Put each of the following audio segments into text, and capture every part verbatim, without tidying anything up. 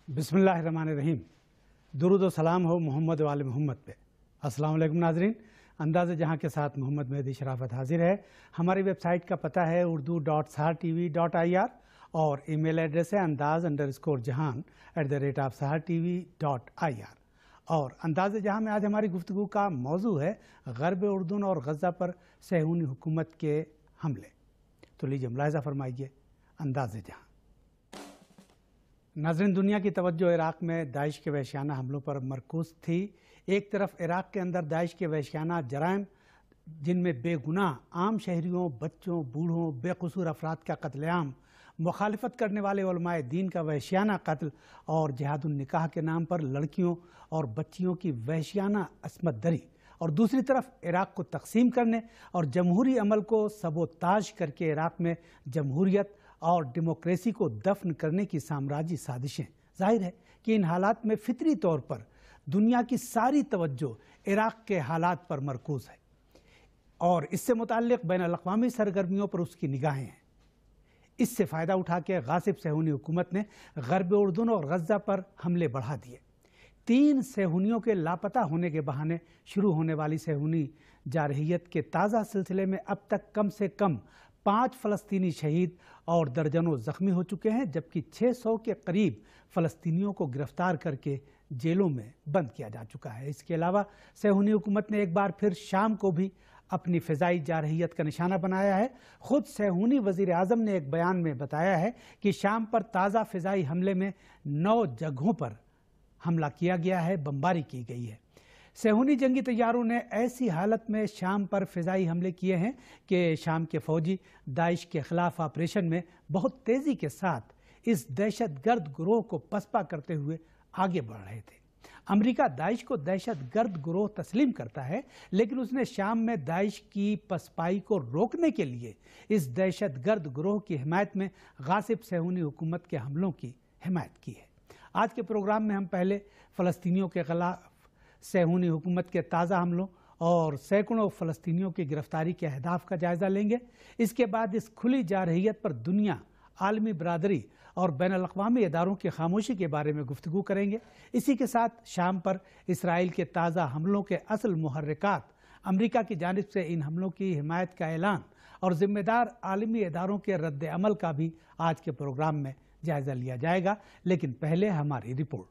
बिस्मिल्लाहिर्रहमानिर्रहीम। दुरूद व सलाम हो मोहम्मद वाले मोहम्मद पे। अस्सलाम वालेकुम नाजरीन, अंदाज़ जहां के साथ मोहम्मद मेहदी शराफत हाजिर है। हमारी वेबसाइट का पता है Urdu dot Sahar T V dot I R और ई मेल एड्रेस है Andaz underscore Jahan at the rate of Sahar T V dot I R. और अंदाज़ जहां में आज हमारी गुफ्तगू का मौजू है ग़र्ब उर्दून और गज़ा पर सहूनी हुकूमत के हमले। तो लीजिए मुलाहिज़ा फरमाइए अंदाज़ जहां। नाज़रीन, दुनिया की तवज्जो इराक़ में दाइश के वहशियाना हमलों पर मरकूज़ थी। एक तरफ इराक़ के अंदर दाइश के वहशियाना जराइम, जिनमें बेगुनाह आम शहरियों, बच्चों, बूढ़ों, बेकसूर अफराद का कत्लेआम, मुखालिफत करने वाले उलमाए दीन का वहशियाना कत्ल और जिहादुन निकाह के नाम पर लड़कियों और बच्चियों की वहशियाना अस्मत दरी, और दूसरी तरफ इराक़ को तकसीम करने और जमहूरी अमल को सबोताज करके इराक़ में जमहूरियत और डेमोक्रेसी को दफन करने की साम्राज्यी साजिशें। जाहिर है कि इन हालात में फितरी तौर पर दुनिया की सारी तवज्जो इराक़ के हालात पर मरकूज़ है और इससे मुताल्लिक़ बैन अल-अक़वामी सरगर्मियों पर उसकी निगाहें हैं। इससे फ़ायदा उठा के गासिब सहूनी हुकूमत ने ग़र्ब उर्दून और गज़ा पर हमले बढ़ा दिए। तीन सहूनियों के लापता होने के बहाने शुरू होने वाली सहूनी जारहियत के ताज़ा सिलसिले में अब तक कम से कम पाँच फ़लस्तीनी शहीद और दर्जनों ज़ख्मी हो चुके हैं, जबकि छः सौ के करीब फ़लस्तीनियों को गिरफ्तार करके जेलों में बंद किया जा चुका है। इसके अलावा सहूनी हुकूमत ने एक बार फिर शाम को भी अपनी फ़िज़ाई जारहियत का निशाना बनाया है। ख़ुद सहूनी वज़ीर आज़म ने एक बयान में बताया है कि शाम पर ताज़ा फ़िज़ाई हमले में नौ जगहों पर हमला किया गया है, बमबारी की गई है। सहूनी जंगी तैयारों ने ऐसी हालत में शाम पर फ़िज़ाई हमले किए हैं कि शाम के फ़ौजी दाइश के ख़िलाफ़ ऑपरेशन में बहुत तेज़ी के साथ इस दहशत गर्द गिरोह को पसपा करते हुए आगे बढ़ रहे थे। अमेरिका दाइश को दहशत गर्द गिरोह तस्लीम करता है, लेकिन उसने शाम में दाइश की पसपाई को रोकने के लिए इस दहशत गर्द गिरोह की हिमायत में गासिब सहूनी हुकूमत के हमलों की हिमायत की है। आज के प्रोग्राम में हम पहले फ़लस्तीनियों के खिलाफ सहूनी हुकूमत के ताज़ा हमलों और सैकड़ों फ़लस्तीनियों की गिरफ्तारी के अहदाफ का जायज़ा लेंगे। इसके बाद इस खुली जारहियत पर दुनिया, आलमी बरादरी और बैन अल-अक़वामी इदारों की खामोशी के बारे में गुफ्तगू करेंगे। इसी के साथ शाम पर इसराइल के ताज़ा हमलों के असल मुहर्रिकात, अमरीका की जानिब से इन हमलों की हिमायत का ऐलान और ज़िम्मेदार आलमी इदारों के रद्द अमल का भी आज के प्रोग्राम में जायज़ा लिया जाएगा। लेकिन पहले हमारी रिपोर्ट।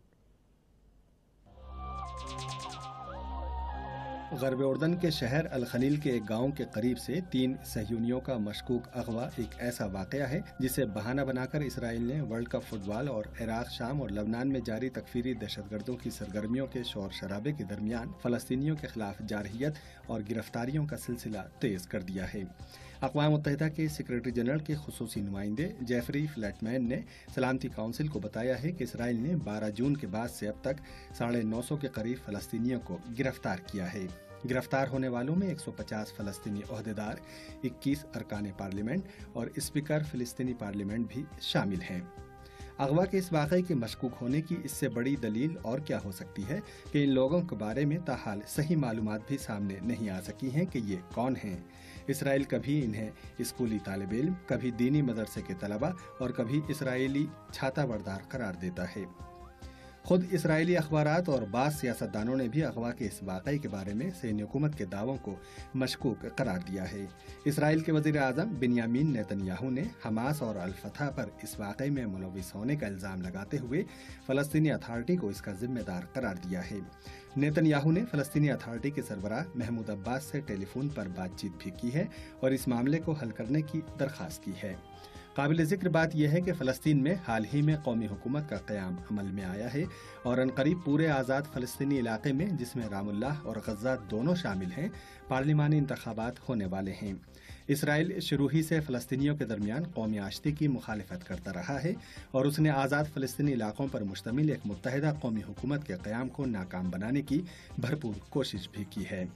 ग़र्ब उर्दन के शहर अल खलील के एक गांव के करीब से तीन सहयूनियों का मशकूक अगवा एक ऐसा वाक़या है जिसे बहाना बनाकर इसराइल ने वर्ल्ड कप फुटबॉल और इराक, शाम और लबनान में जारी तकफीरी दहशतगर्दों की सरगर्मियों के शोर शराबे के दरमियान फ़लस्तीनियों के खिलाफ जारहियत और गिरफ्तारियों का सिलसिला तेज कर दिया है। अक़वाम मुत्तहिदा के सेक्रेटरी जनरल के खुसूसी नुमाइंदे जेफरी फ्लैटमैन ने सलामती काउंसिल को बताया है कि इसराइल ने बारह जून के बाद से अब तक साढ़े नौ सौ के करीब फ़लस्तीनियों को गिरफ्तार किया है। गिरफ्तार होने वालों में एक सौ पचास फ़लस्तीनी ओहदेदार, इक्कीस अरकान पार्लियामेंट और स्पीकर फ़िलिस्तीनी पार्लियामेंट भी शामिल हैं। अगवा के इस वाक़े के मशकूक होने की इससे बड़ी दलील और क्या हो सकती है कि इन लोगों के बारे में ताहाल सही मालूमात भी सामने नहीं आ सकी हैं कि ये कौन हैं। इसराइल कभी इन्हें स्कूली तालिब इल्म, कभी दीनी मदरसे के तलबा और कभी इसराइली छाता बरदार करार देता है। खुद इसराइली अखबारात और बाज़ सियासतदानों ने भी अगवा के इस वाक़े के बारे में सैन्य हुकूमत के दावों को मशकूक करार दिया है। इसराइल के वज़ीर आज़म बिन्यामीन नेतन्याहू ने हमास और अल फतह पर इस वाक़े में मुलव्विस होने का इल्ज़ाम लगाते हुए फ़लस्तीनी अथॉरिटी को इसका जिम्मेदार करार दिया है। नेतन्याहू ने फ़लस्तीनी अथॉरिटी के सरबराह महमूद अब्बास से टेलीफोन पर बातचीत भी की है और इस मामले को हल करने की दरख्वास्त की है। काबिल ज़िक्र बात यह है कि फ़लस्तीन में हाल ही में कौमी हुकूमत का क़याम अमल में आया है और अनकरीब पूरे आज़ाद फ़लस्तीनी इलाके में, जिसमें रामुल्लाह और गज़ा दोनों शामिल हैं, पार्लिमानी इंतखाबात होने वाले हैं। इसराइल शुरू ही से फ़लस्तीनियों के दरमियान कौमी आश्ती की मुखालिफत करता रहा है और उसने आज़ाद फ़लस्तीनी इलाकों पर मुश्तमिल एक मुत्तहिदा कौमी हुकूमत के क़याम को नाकाम बनाने की भरपूर कोशिश भी की है।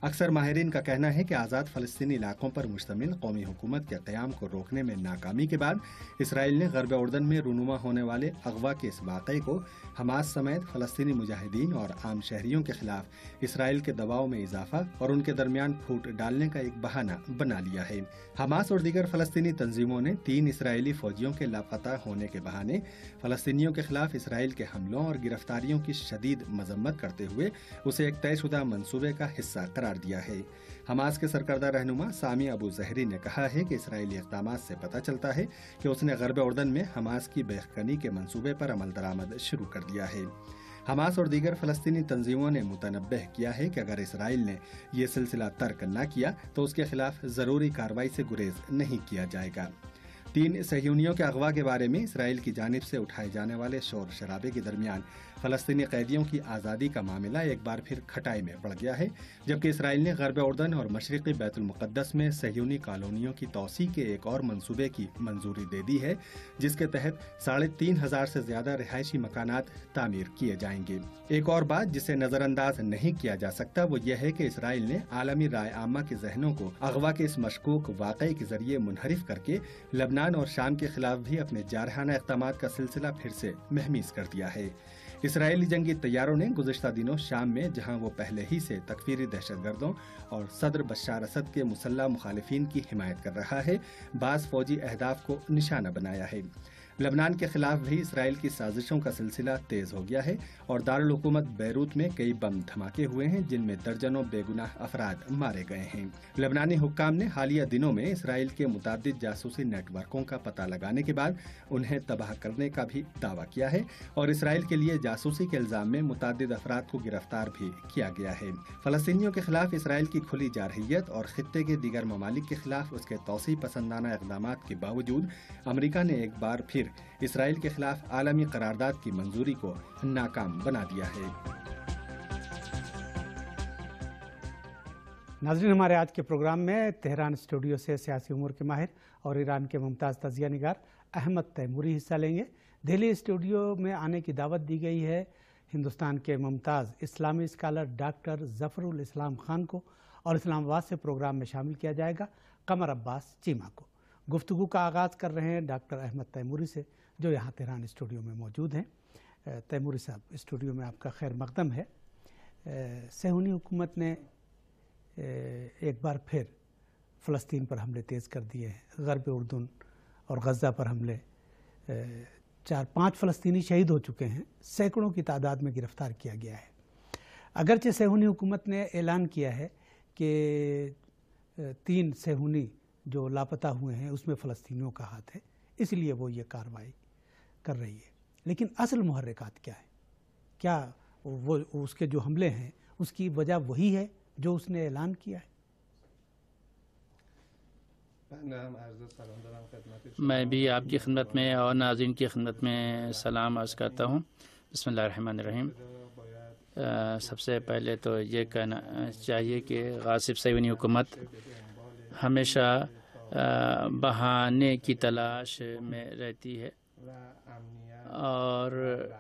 अक्सर माहिरीन का कहना है कि आज़ाद फ़लस्तीनी इलाकों पर मुश्तमिल कौमी हुकूमत के क़याम को रोकने में नाकामी के बाद इसराइल ने ग़र्ब उर्दन में रूनुमा होने वाले अगवा के इस वाक़े को हमास समेत फ़लस्तीनी मुजाहिदीन और आम शहरियों के खिलाफ इसराइल के दबाव में इजाफा और उनके दरमियान फूट डालने का एक बहाना बना लिया है। हमास और दीगर फ़लस्तीनी तंजीमों ने तीन इसराइली फ़ौजियों के लापता होने के बहाने फ़लस्तीनियों के खिलाफ इसराइल के हमलों और गिरफ्तारियों की शदीद मजम्मत करते हुए उसे एक तयशुदा मंसूबे का हिस्सा करार दिया है। हमास के सरकर्दा रहनुमा सामी अबू ज़हरी ने कहा है कि इसराइली इक़दामात से पता चलता है कि उसने ग़र्ब उर्दन में हमास की बेखकनी के मंसूबे पर अमल दरामद शुरू कर दिया है। हमास और दीगर फ़लस्तीनी तंजीमों ने मुतनब्बह किया है कि अगर इसराइल ने यह सिलसिला तर्क न किया तो उसके खिलाफ ज़रूरी कार्रवाई से गुरेज नहीं किया जाएगा। तीन सहयूनियों के अगवा के बारे में इसराइल की जानिब से उठाए जाने वाले शोर शराबे के दरमियान फ़लस्तीनी कैदियों की आज़ादी का मामला एक बार फिर खटाई में बढ़ गया है, जबकि इसराइल ने ग़र्ब उर्दन और मशरिक़ी बैतुल मुक़द्दस में सहयूनी कॉलोनियों की तोसी के एक और मंसूबे की मंजूरी दे दी है, जिसके तहत साढ़े तीन हजार से ज़्यादा रिहायशी मकानात तामीर किए जाएंगे। एक और बात जिसे नज़रअंदाज नहीं किया जा सकता वो यह है कि इसराइल ने आलमी राय आमा के जहनों को अगवा के इस मशकूक वाक़े के जरिए मुनहरिफ करके लबनान और शाम के खिलाफ भी अपने जारहाना इक़दामात का सिलसिला फिर से महमीज कर दिया है। इसराइली जंगी तैयारों ने गुज़िश्ता दिनों शाम में, जहां वो पहले ही से तकफीरी दहशतगर्दों और सदर बशार असद के मुसल्लह मुखालिफिन की हिमायत कर रहा है, बाज़ फौजी अहदाफ को निशाना बनाया है। लबनान के खिलाफ भी इसराइल की साजिशों का सिलसिला तेज हो गया है और दारुल हुकूमत बैरूत में कई बम धमाके हुए हैं, जिनमें दर्जनों बेगुनाह अफराद मारे गए हैं। लबनानी हुक्काम ने हालिया दिनों में इसराइल के मुताद्दिद जासूसी नेटवर्कों का पता लगाने के बाद उन्हें तबाह करने का भी दावा किया है और इसराइल के लिए जासूसी के इल्जाम में मुताद्दिद अफराद को गिरफ्तार भी किया गया है। फ़लस्तीनियों के खिलाफ इसराइल की खुली जारहियत और खित्ते के दीगर ममालिक के खिलाफ उसके तौसी पसंदाना इक़दामात के बावजूद अमरीका ने एक बार फिर इसराइल के खिलाफ आलमी करारदाद की मंजूरी को नाकाम बना दिया है। नाज़रीन, हमारे आज के प्रोग्राम में तेहरान स्टूडियो से सियासी उमूर के माहिर और ईरान के मुमताज़ तजिया निगार अहमद तैमूरी हिस्सा लेंगे। दिल्ली स्टूडियो में आने की दावत दी गई है हिंदुस्तान के मुमताज़ इस्लामी स्कॉलर डॉक्टर ज़फ़रुल इस्लाम खान को और इस्लामाबाद से प्रोग्राम में शामिल किया जाएगा कमर अब्बास चीमा को। गुफ्तगू का आगाज़ कर रहे हैं डॉक्टर अहमद तैमूरी से, जो यहाँ तेहरान स्टूडियो में मौजूद हैं। तैमूरी साहब, स्टूडियो में आपका खैर मकदम है। सहूनी हुकूमत ने एक बार फिर फ़लस्तीन पर हमले तेज़ कर दिए हैं। ग़र्ब उर्दन और गज़ा पर हमले, चार पाँच फ़लस्तीनी शहीद हो चुके हैं, सैकड़ों की तादाद में गिरफ़्तार किया गया है। अगरचे सहूनी हुकूमत ने ऐलान किया है कि तीन सहूनी जो लापता हुए हैं उसमें फ़लस्तीनियों का हाथ है, इसलिए वो ये कार्रवाई कर रही है, लेकिन असल मुहर्रिकात क्या है? क्या वो उसके जो हमले हैं उसकी वजह वही है जो उसने ऐलान किया है? मैं भी आपकी खिदमत में और नाज़रीन की खिदमत में सलाम अर्ज़ करता हूँ। बिस्मिल्लाहिर्रहमानिर्रहीम। सबसे पहले तो ये कहना चाहिए कि गासिब सहीयूनी हुकूमत हमेशा बहाने की तलाश में रहती है और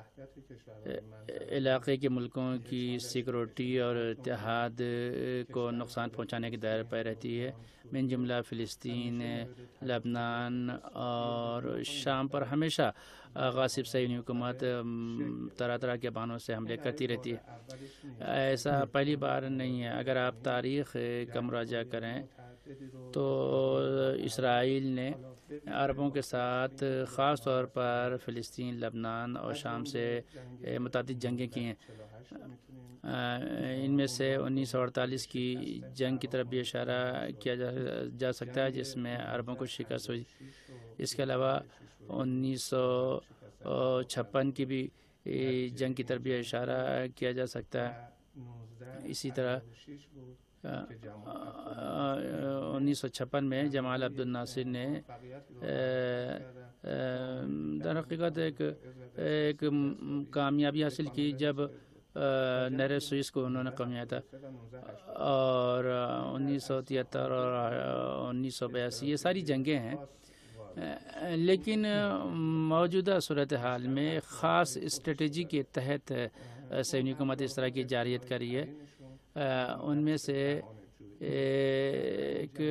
इलाक़े के मुल्कों की सिक्योरिटी और इत्तेहाद को नुकसान पहुंचाने के दायरे पर रहती है। मिन जुमला फ़िलिस्तीन, लबनान और शाम पर हमेशा गासिब सहीयूनी हुकूमत तरह तरह के बहानों से हमले करती रहती है। ऐसा पहली बार नहीं है। अगर आप तारीख़ का मुराजा करें तो इसराइल ने अरबों के साथ ख़ास तौर पर फ़िलिस्तीन, लबनान और शाम से मुतअद्दिद जंगें की हैं। इनमें से उन्नीस सौ अड़तालीस की जंग की तरफ भी इशारा किया जा, जा सकता है, जिसमें अरबों को शिकस्त हुई। इसके अलावा उन्नीस सौ छप्पन की भी जंग की तरफ भी इशारा किया जा सकता है। इसी तरह उन्नीस सौ छप्पन में जमाल अब्दुल नासिर ने दरहकीकत एक एक कामयाबी हासिल की जब नहर सुइस को उन्होंने कमिया था, और उन्नीस सौ तिहत्तर और उन्नीस सौ बयासी ये सारी जंगें हैं। लेकिन मौजूदा सूरत हाल में ख़ास स्ट्रेटजी के तहत सहीयूनी हुकूमत इस तरह की जारियत करी है। उनमें से ایک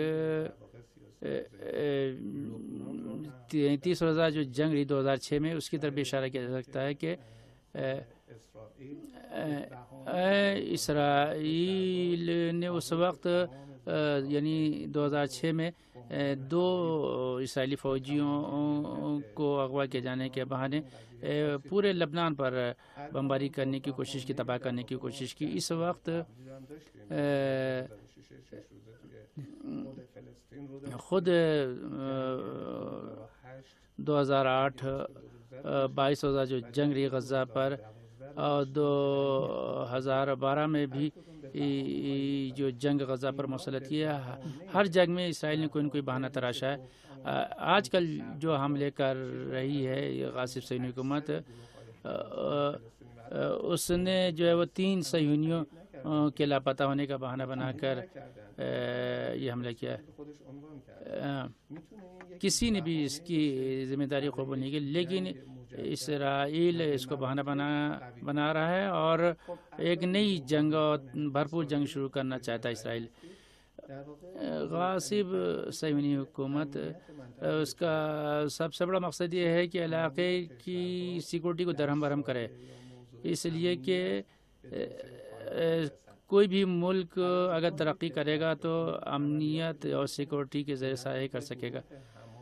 تیس روزہ جو جنگ رہی دو ہزار چھ میں، اس کی طرف بھی اشارہ کیا جا سکتا ہے کہ اسرائیل نے اس وقت یعنی دو ہزار چھ میں دو اسرائیلی فوجیوں کو اغوا کیے جانے کے بہانے پورے لبنان پر بمباری کرنے کی کوشش کی، تباہ کرنے کی کوشش کی. اس وقت خود دو ہزار آٹھ بائیس روزہ جو جنگ رہی غزہ پر، اور دو ہزار بارہ میں بھی جو جنگ غزہ پر مسلط کیا، ہر جنگ میں اسرائیل نے کوئی نہ کوئی بہانہ تراشا ہے. آج کل جو حملے کر رہی ہے یہ غاصب صہیونی حکومت، اس نے جو ہے وہ تین صہیونیوں کے لاپتہ ہونے کا بہانہ بنا کر یہ حملہ کیا ہے. کسی نے بھی اس کی ذمہ داری قبول نہیں کی، لیکن اسرائیل اس کو بہانہ بنا بنا رہا ہے اور ایک نئی جنگ اور بھرپور جنگ شروع کرنا چاہتا ہے اسرائیل. غاصب صہیونی حکومت، اس کا سب سے بڑا مقصد یہ ہے کہ علاقے کی سیکورٹی کو درہم برہم کرے، اس لیے کہ کوئی بھی ملک اگر ترقی کرے گا تو امنیت اور سیکورٹی کے زیر سایہ کر سکے گا.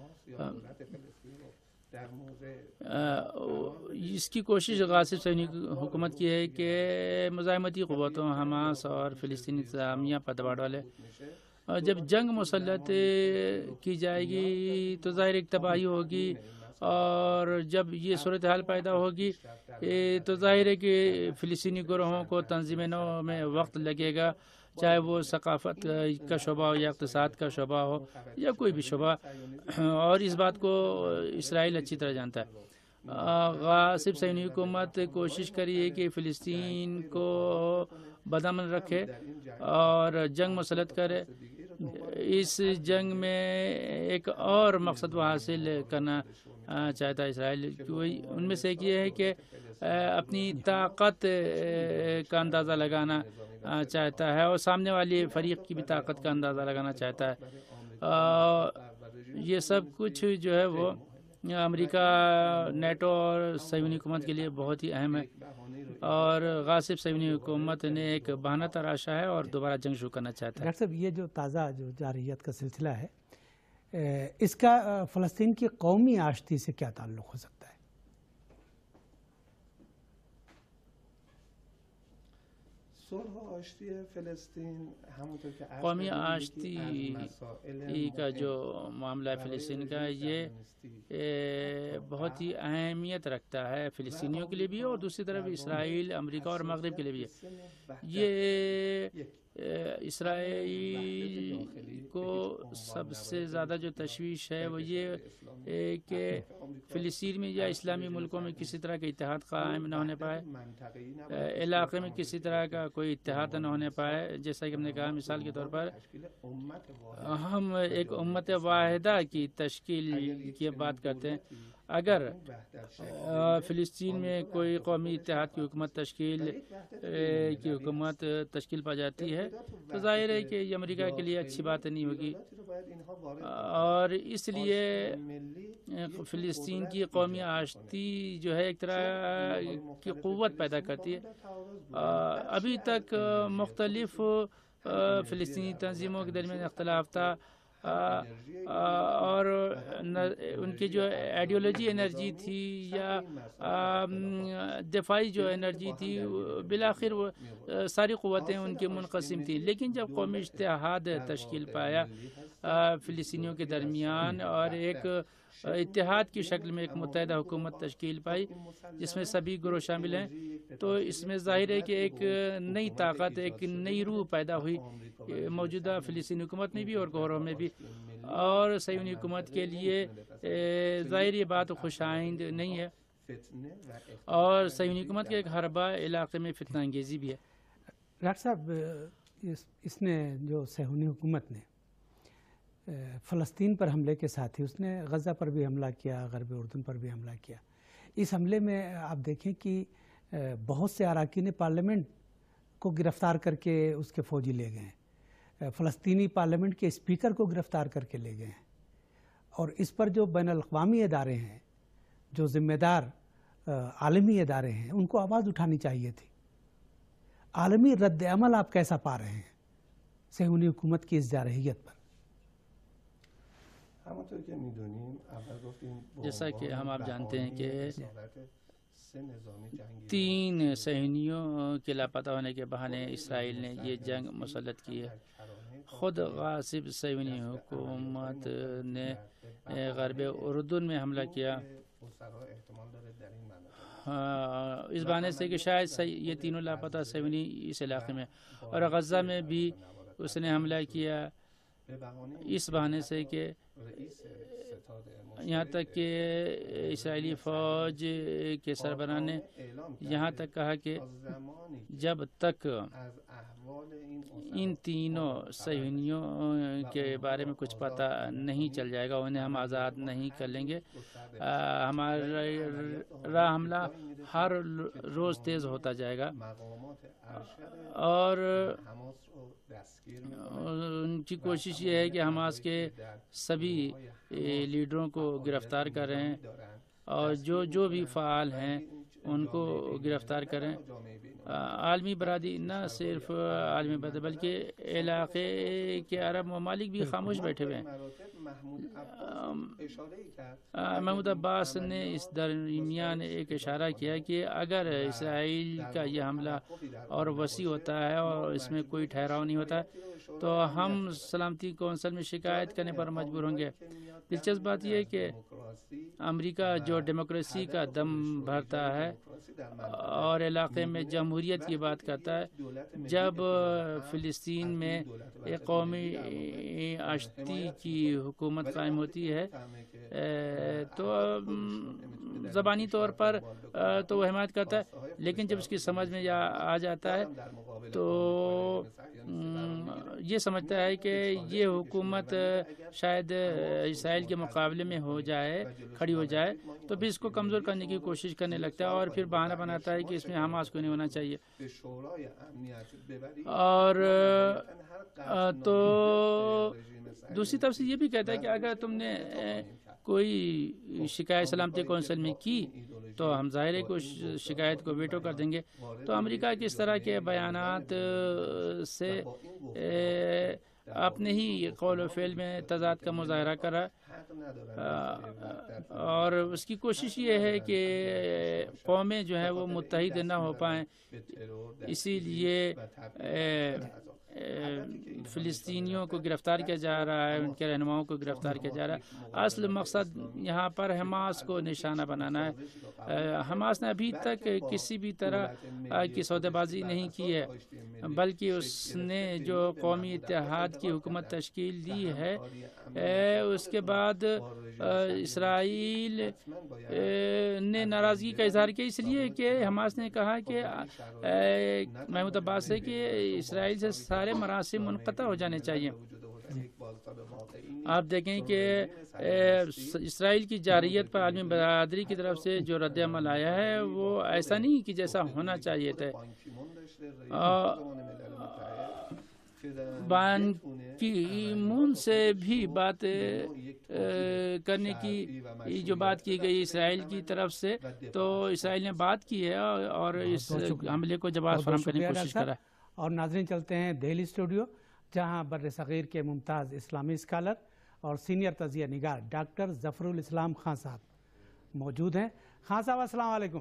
اس کی کوشش غاصب صہیونی حکومت کی ہے کہ مزاحمتی قوتوں حماس اور فلسطینی انتظامیہ پر دباؤ ڈالے. اور جب جنگ مسلط کی جائے گی تو ظاہر ایک تباہی ہوگی، اور جب یہ صورتحال پیدا ہوگی تو ظاہر ہے کہ فلسطینی گروہوں کو تنظیم نو میں وقت لگے گا، چاہے وہ ثقافت کا شعبہ ہو یا اقتصاد کا شعبہ ہو یا کوئی بھی شعبہ، اور اس بات کو اسرائیل اچھی طرح جانتا ہے. غاصب صہیونی حکومت کوشش کری ہے کہ فلسطین کو بدامن رکھے اور جنگ مسلط کرے. اس جنگ میں ایک اور مقصد وہ حاصل کرنا چاہتا ہے اسرائیل، ان میں سے ایک یہ ہے کہ اپنی طاقت کا اندازہ لگانا چاہتا ہے اور سامنے والے فریق کی بھی طاقت کا اندازہ لگانا چاہتا ہے. یہ سب کچھ جو ہے وہ امریکہ، نیٹو اور صہیونی حکومت کے لیے بہت ہی اہم ہے، اور غاصب صہیونی حکومت نے ایک بہانہ تراشا ہے اور دوبارہ جنگ شروع کرنا چاہتا ہے. ڈاکٹر صاحب، یہ جو تازہ جو جارحیت کا سلسلہ ہے، اس کا فلسطین کی قومی آشتی سے کیا تعلق ہو سکتا ہے؟ قومی آشتی کا جو معاملہ ہے فلسطین کا، یہ بہت ہی اہمیت رکھتا ہے فلسطینیوں کے لیے بھی اور دوسری طرف اسرائیل، امریکہ اور مغرب کے لیے بھی ہے. یہ اسرائیل کو سب سے زیادہ جو تشویش ہے وہ یہ کہ فلسطین میں یا اسلامی ملکوں میں کسی طرح کا اتحاد قائم نہ ہونے پائے، علاقے میں کسی طرح کا کوئی اتحاد نہ ہونے پائے. جیسا کہ ہم نے کہا، مثال کے طور پر ہم ایک امت واحدہ کی تشکیل کی بات کرتے ہیں. اگر فلسطین میں کوئی قومی اتحاد کی حکومت تشکیل کی حکومت تشکیل پا جاتی ہے تو ظاہر ہے کہ یہ امریکہ کے لیے اچھی بات نہیں ہوگی، اور اس لیے فلسطین کی قومی آشتی جو ہے ایک طرح کی قوت پیدا کرتی ہے. ابھی تک مختلف فلسطینی تنظیموں کے درمیان اختلاف تھا، اور ان کی جو آئیڈیالوجی انرجی تھی یا دفاعی جو انرجی تھی، بالآخر وہ ساری قوتیں ان کی منقسم تھیں. لیکن جب قومی اتحاد تشکیل پایا فلسطینیوں کے درمیان اور ایک اتحاد کی شکل میں ایک متحدہ حکومت تشکیل پائی جس میں سبھی گروہ شامل ہیں، تو اس میں ظاہر ہے کہ ایک نئی طاقت، ایک نئی روح پیدا ہوئی موجودہ فلسطینی حکومت میں بھی اور گروہوں میں بھی. اور صہیونی حکومت کے لیے ظاہر یہ بات خوش آئند نہیں ہے، اور صہیونی حکومت کا ایک حربہ علاقے میں فتنہ انگیزی بھی ہے. ڈاکٹر صاحب، اس نے جو صہیونی حکومت نے فلسطین پر حملے کے ساتھ ہی اس نے غزہ پر بھی حملہ کیا، غرب اردن پر بھی حملہ کیا. اس حملے میں آپ دیکھیں کہ بہت سے اراکین پارلیمنٹ کو گرفتار کر کے اس کے فوجی لے گئے ہیں. فلسطینی پارلیمنٹ کے اسپیکر کو گرفتار کر کے لے گئے ہیں، اور اس پر جو بین الاقوامی ادارے ہیں، جو ذمہ دار عالمی ادارے ہیں، ان کو آواز اٹھانی چاہیے تھی۔ عالمی رد عمل آپ کیسا پا رہے ہیں صہیونی حکومت کی اس جارحیت پر؟ جیسا کہ ہم آپ جانتے ہیں کہ تین صہیونیوں کے لاپتہ ہونے کے بہانے اسرائیل نے یہ جنگ مسلط کی ہے۔ خود غاصب صہیونی حکومت نے غرب اردن میں حملہ کیا اس بہانے سے کہ شاید یہ تینوں لاپتہ صہیونی اس علاقے میں، اور غزہ میں بھی اس نے حملہ کیا اس بہانے سے کہ یہاں تک کہ اسرائیلی فوج کے سربراہ نے یہاں تک کہا کہ جب تک ان تینوں صہیونیوں کے بارے میں کچھ پتہ نہیں چل جائے گا انہیں ہم آزاد نہیں کر لیں گے۔ ہمارا راہ حملہ ہر روز تیز ہوتا جائے گا، اور ان کی کوشش یہ ہے کہ حماس کے سبھی لیڈروں کو گرفتار کریں، اور جو جو بھی فعال ہیں ان کو گرفتار کریں۔ عالمی برادری نہ صرف عالمی برادری بلکہ علاقے کے عرب ممالک بھی خاموش بیٹھے ہوئے ہیں۔ محمود عباس نے اس درمیان ایک اشارہ کیا کہ اگر اسرائیل کا یہ حملہ اور وسیع ہوتا ہے اور اس میں کوئی ٹھہراؤ نہیں ہوتا تو ہم سلامتی کونسل میں شکایت کرنے پر مجبور ہوں گے۔ دلچسپ بات یہ ہے کہ امریکہ جو ڈیموکریسی کا دم بھرتا ہے اور علاقے میں جمہوریت کی بات کرتا ہے، جب فلسطین میں ایک قومی آشتی کی حکومت قائم ہوتی ہے تو زبانی طور پر تو وہ حمایت کرتا ہے، لیکن جب اس کی سمجھ میں آ جاتا ہے تو یہ سمجھتا ہے کہ یہ حکومت شاید اسرائیل کے مقابلے میں ہو جائے کھڑی ہو جائے تو پھر اس کو کمزور کرنے کی کوشش کرنے لگتا ہے، اور پھر بہانہ بناتا ہے کہ اس میں حماس کو نہیں ہونا چاہیے۔ اور تو دوسری طرف سے یہ بھی کہتا ہے کہ اگر تم نے کوئی شکایت سلامتی کونسل میں کی تو ہم ظاہر ہے کہ شکایت کو ویٹو کر دیں گے۔ تو امریکہ کس طرح کے بیانات سے اپنے ہی قول و فعل میں تضاد کا مظاہرہ کرا، اور اس کی کوشش یہ ہے کہ قومیں جو ہیں وہ متحد نہ ہو پائیں، اسی لیے فلسطینیوں کو گرفتار کیا جا رہا ہے، ان کے رہنماؤں کو گرفتار کیا جا رہا ہے۔ اصل مقصد یہاں پر حماس کو نشانہ بنانا ہے۔ حماس نے ابھی تک کسی بھی طرح کی سودے بازی نہیں کی ہے، بلکہ اس نے جو قومی اتحاد کی حکومت تشکیل دی ہے اس کے بعد اسرائیل نے ناراضگی کا اظہار کیا، اس لیے کہ حماس نے کہا کہ محمود عباس سے کہ اسرائیل سے سارے مراسم منقطع ہو جانے چاہیے۔ آپ دیکھیں کہ اسرائیل کی جارحیت پر عالمی برادری کی طرف سے جو رد عمل آیا ہے وہ ایسا نہیں کہ جیسا ہونا چاہیے تھا۔ بان کی مون سے بھی بات کرنے کی جو بات کی گئی اسرائیل کی طرف سے، تو اسرائیل نے بات کی ہے اور اس حملے کو جواب فراہم کرنے کی کوشش کرا ہے۔ اور ناظرین چلتے ہیں دہلی اسٹوڈیو، جہاں بر صغیر کے ممتاز اسلامی اسکالر اور سینئر تجزیہ نگار ڈاکٹر ظفر الاسلام خان صاحب موجود ہیں۔ خان صاحب السلام علیکم۔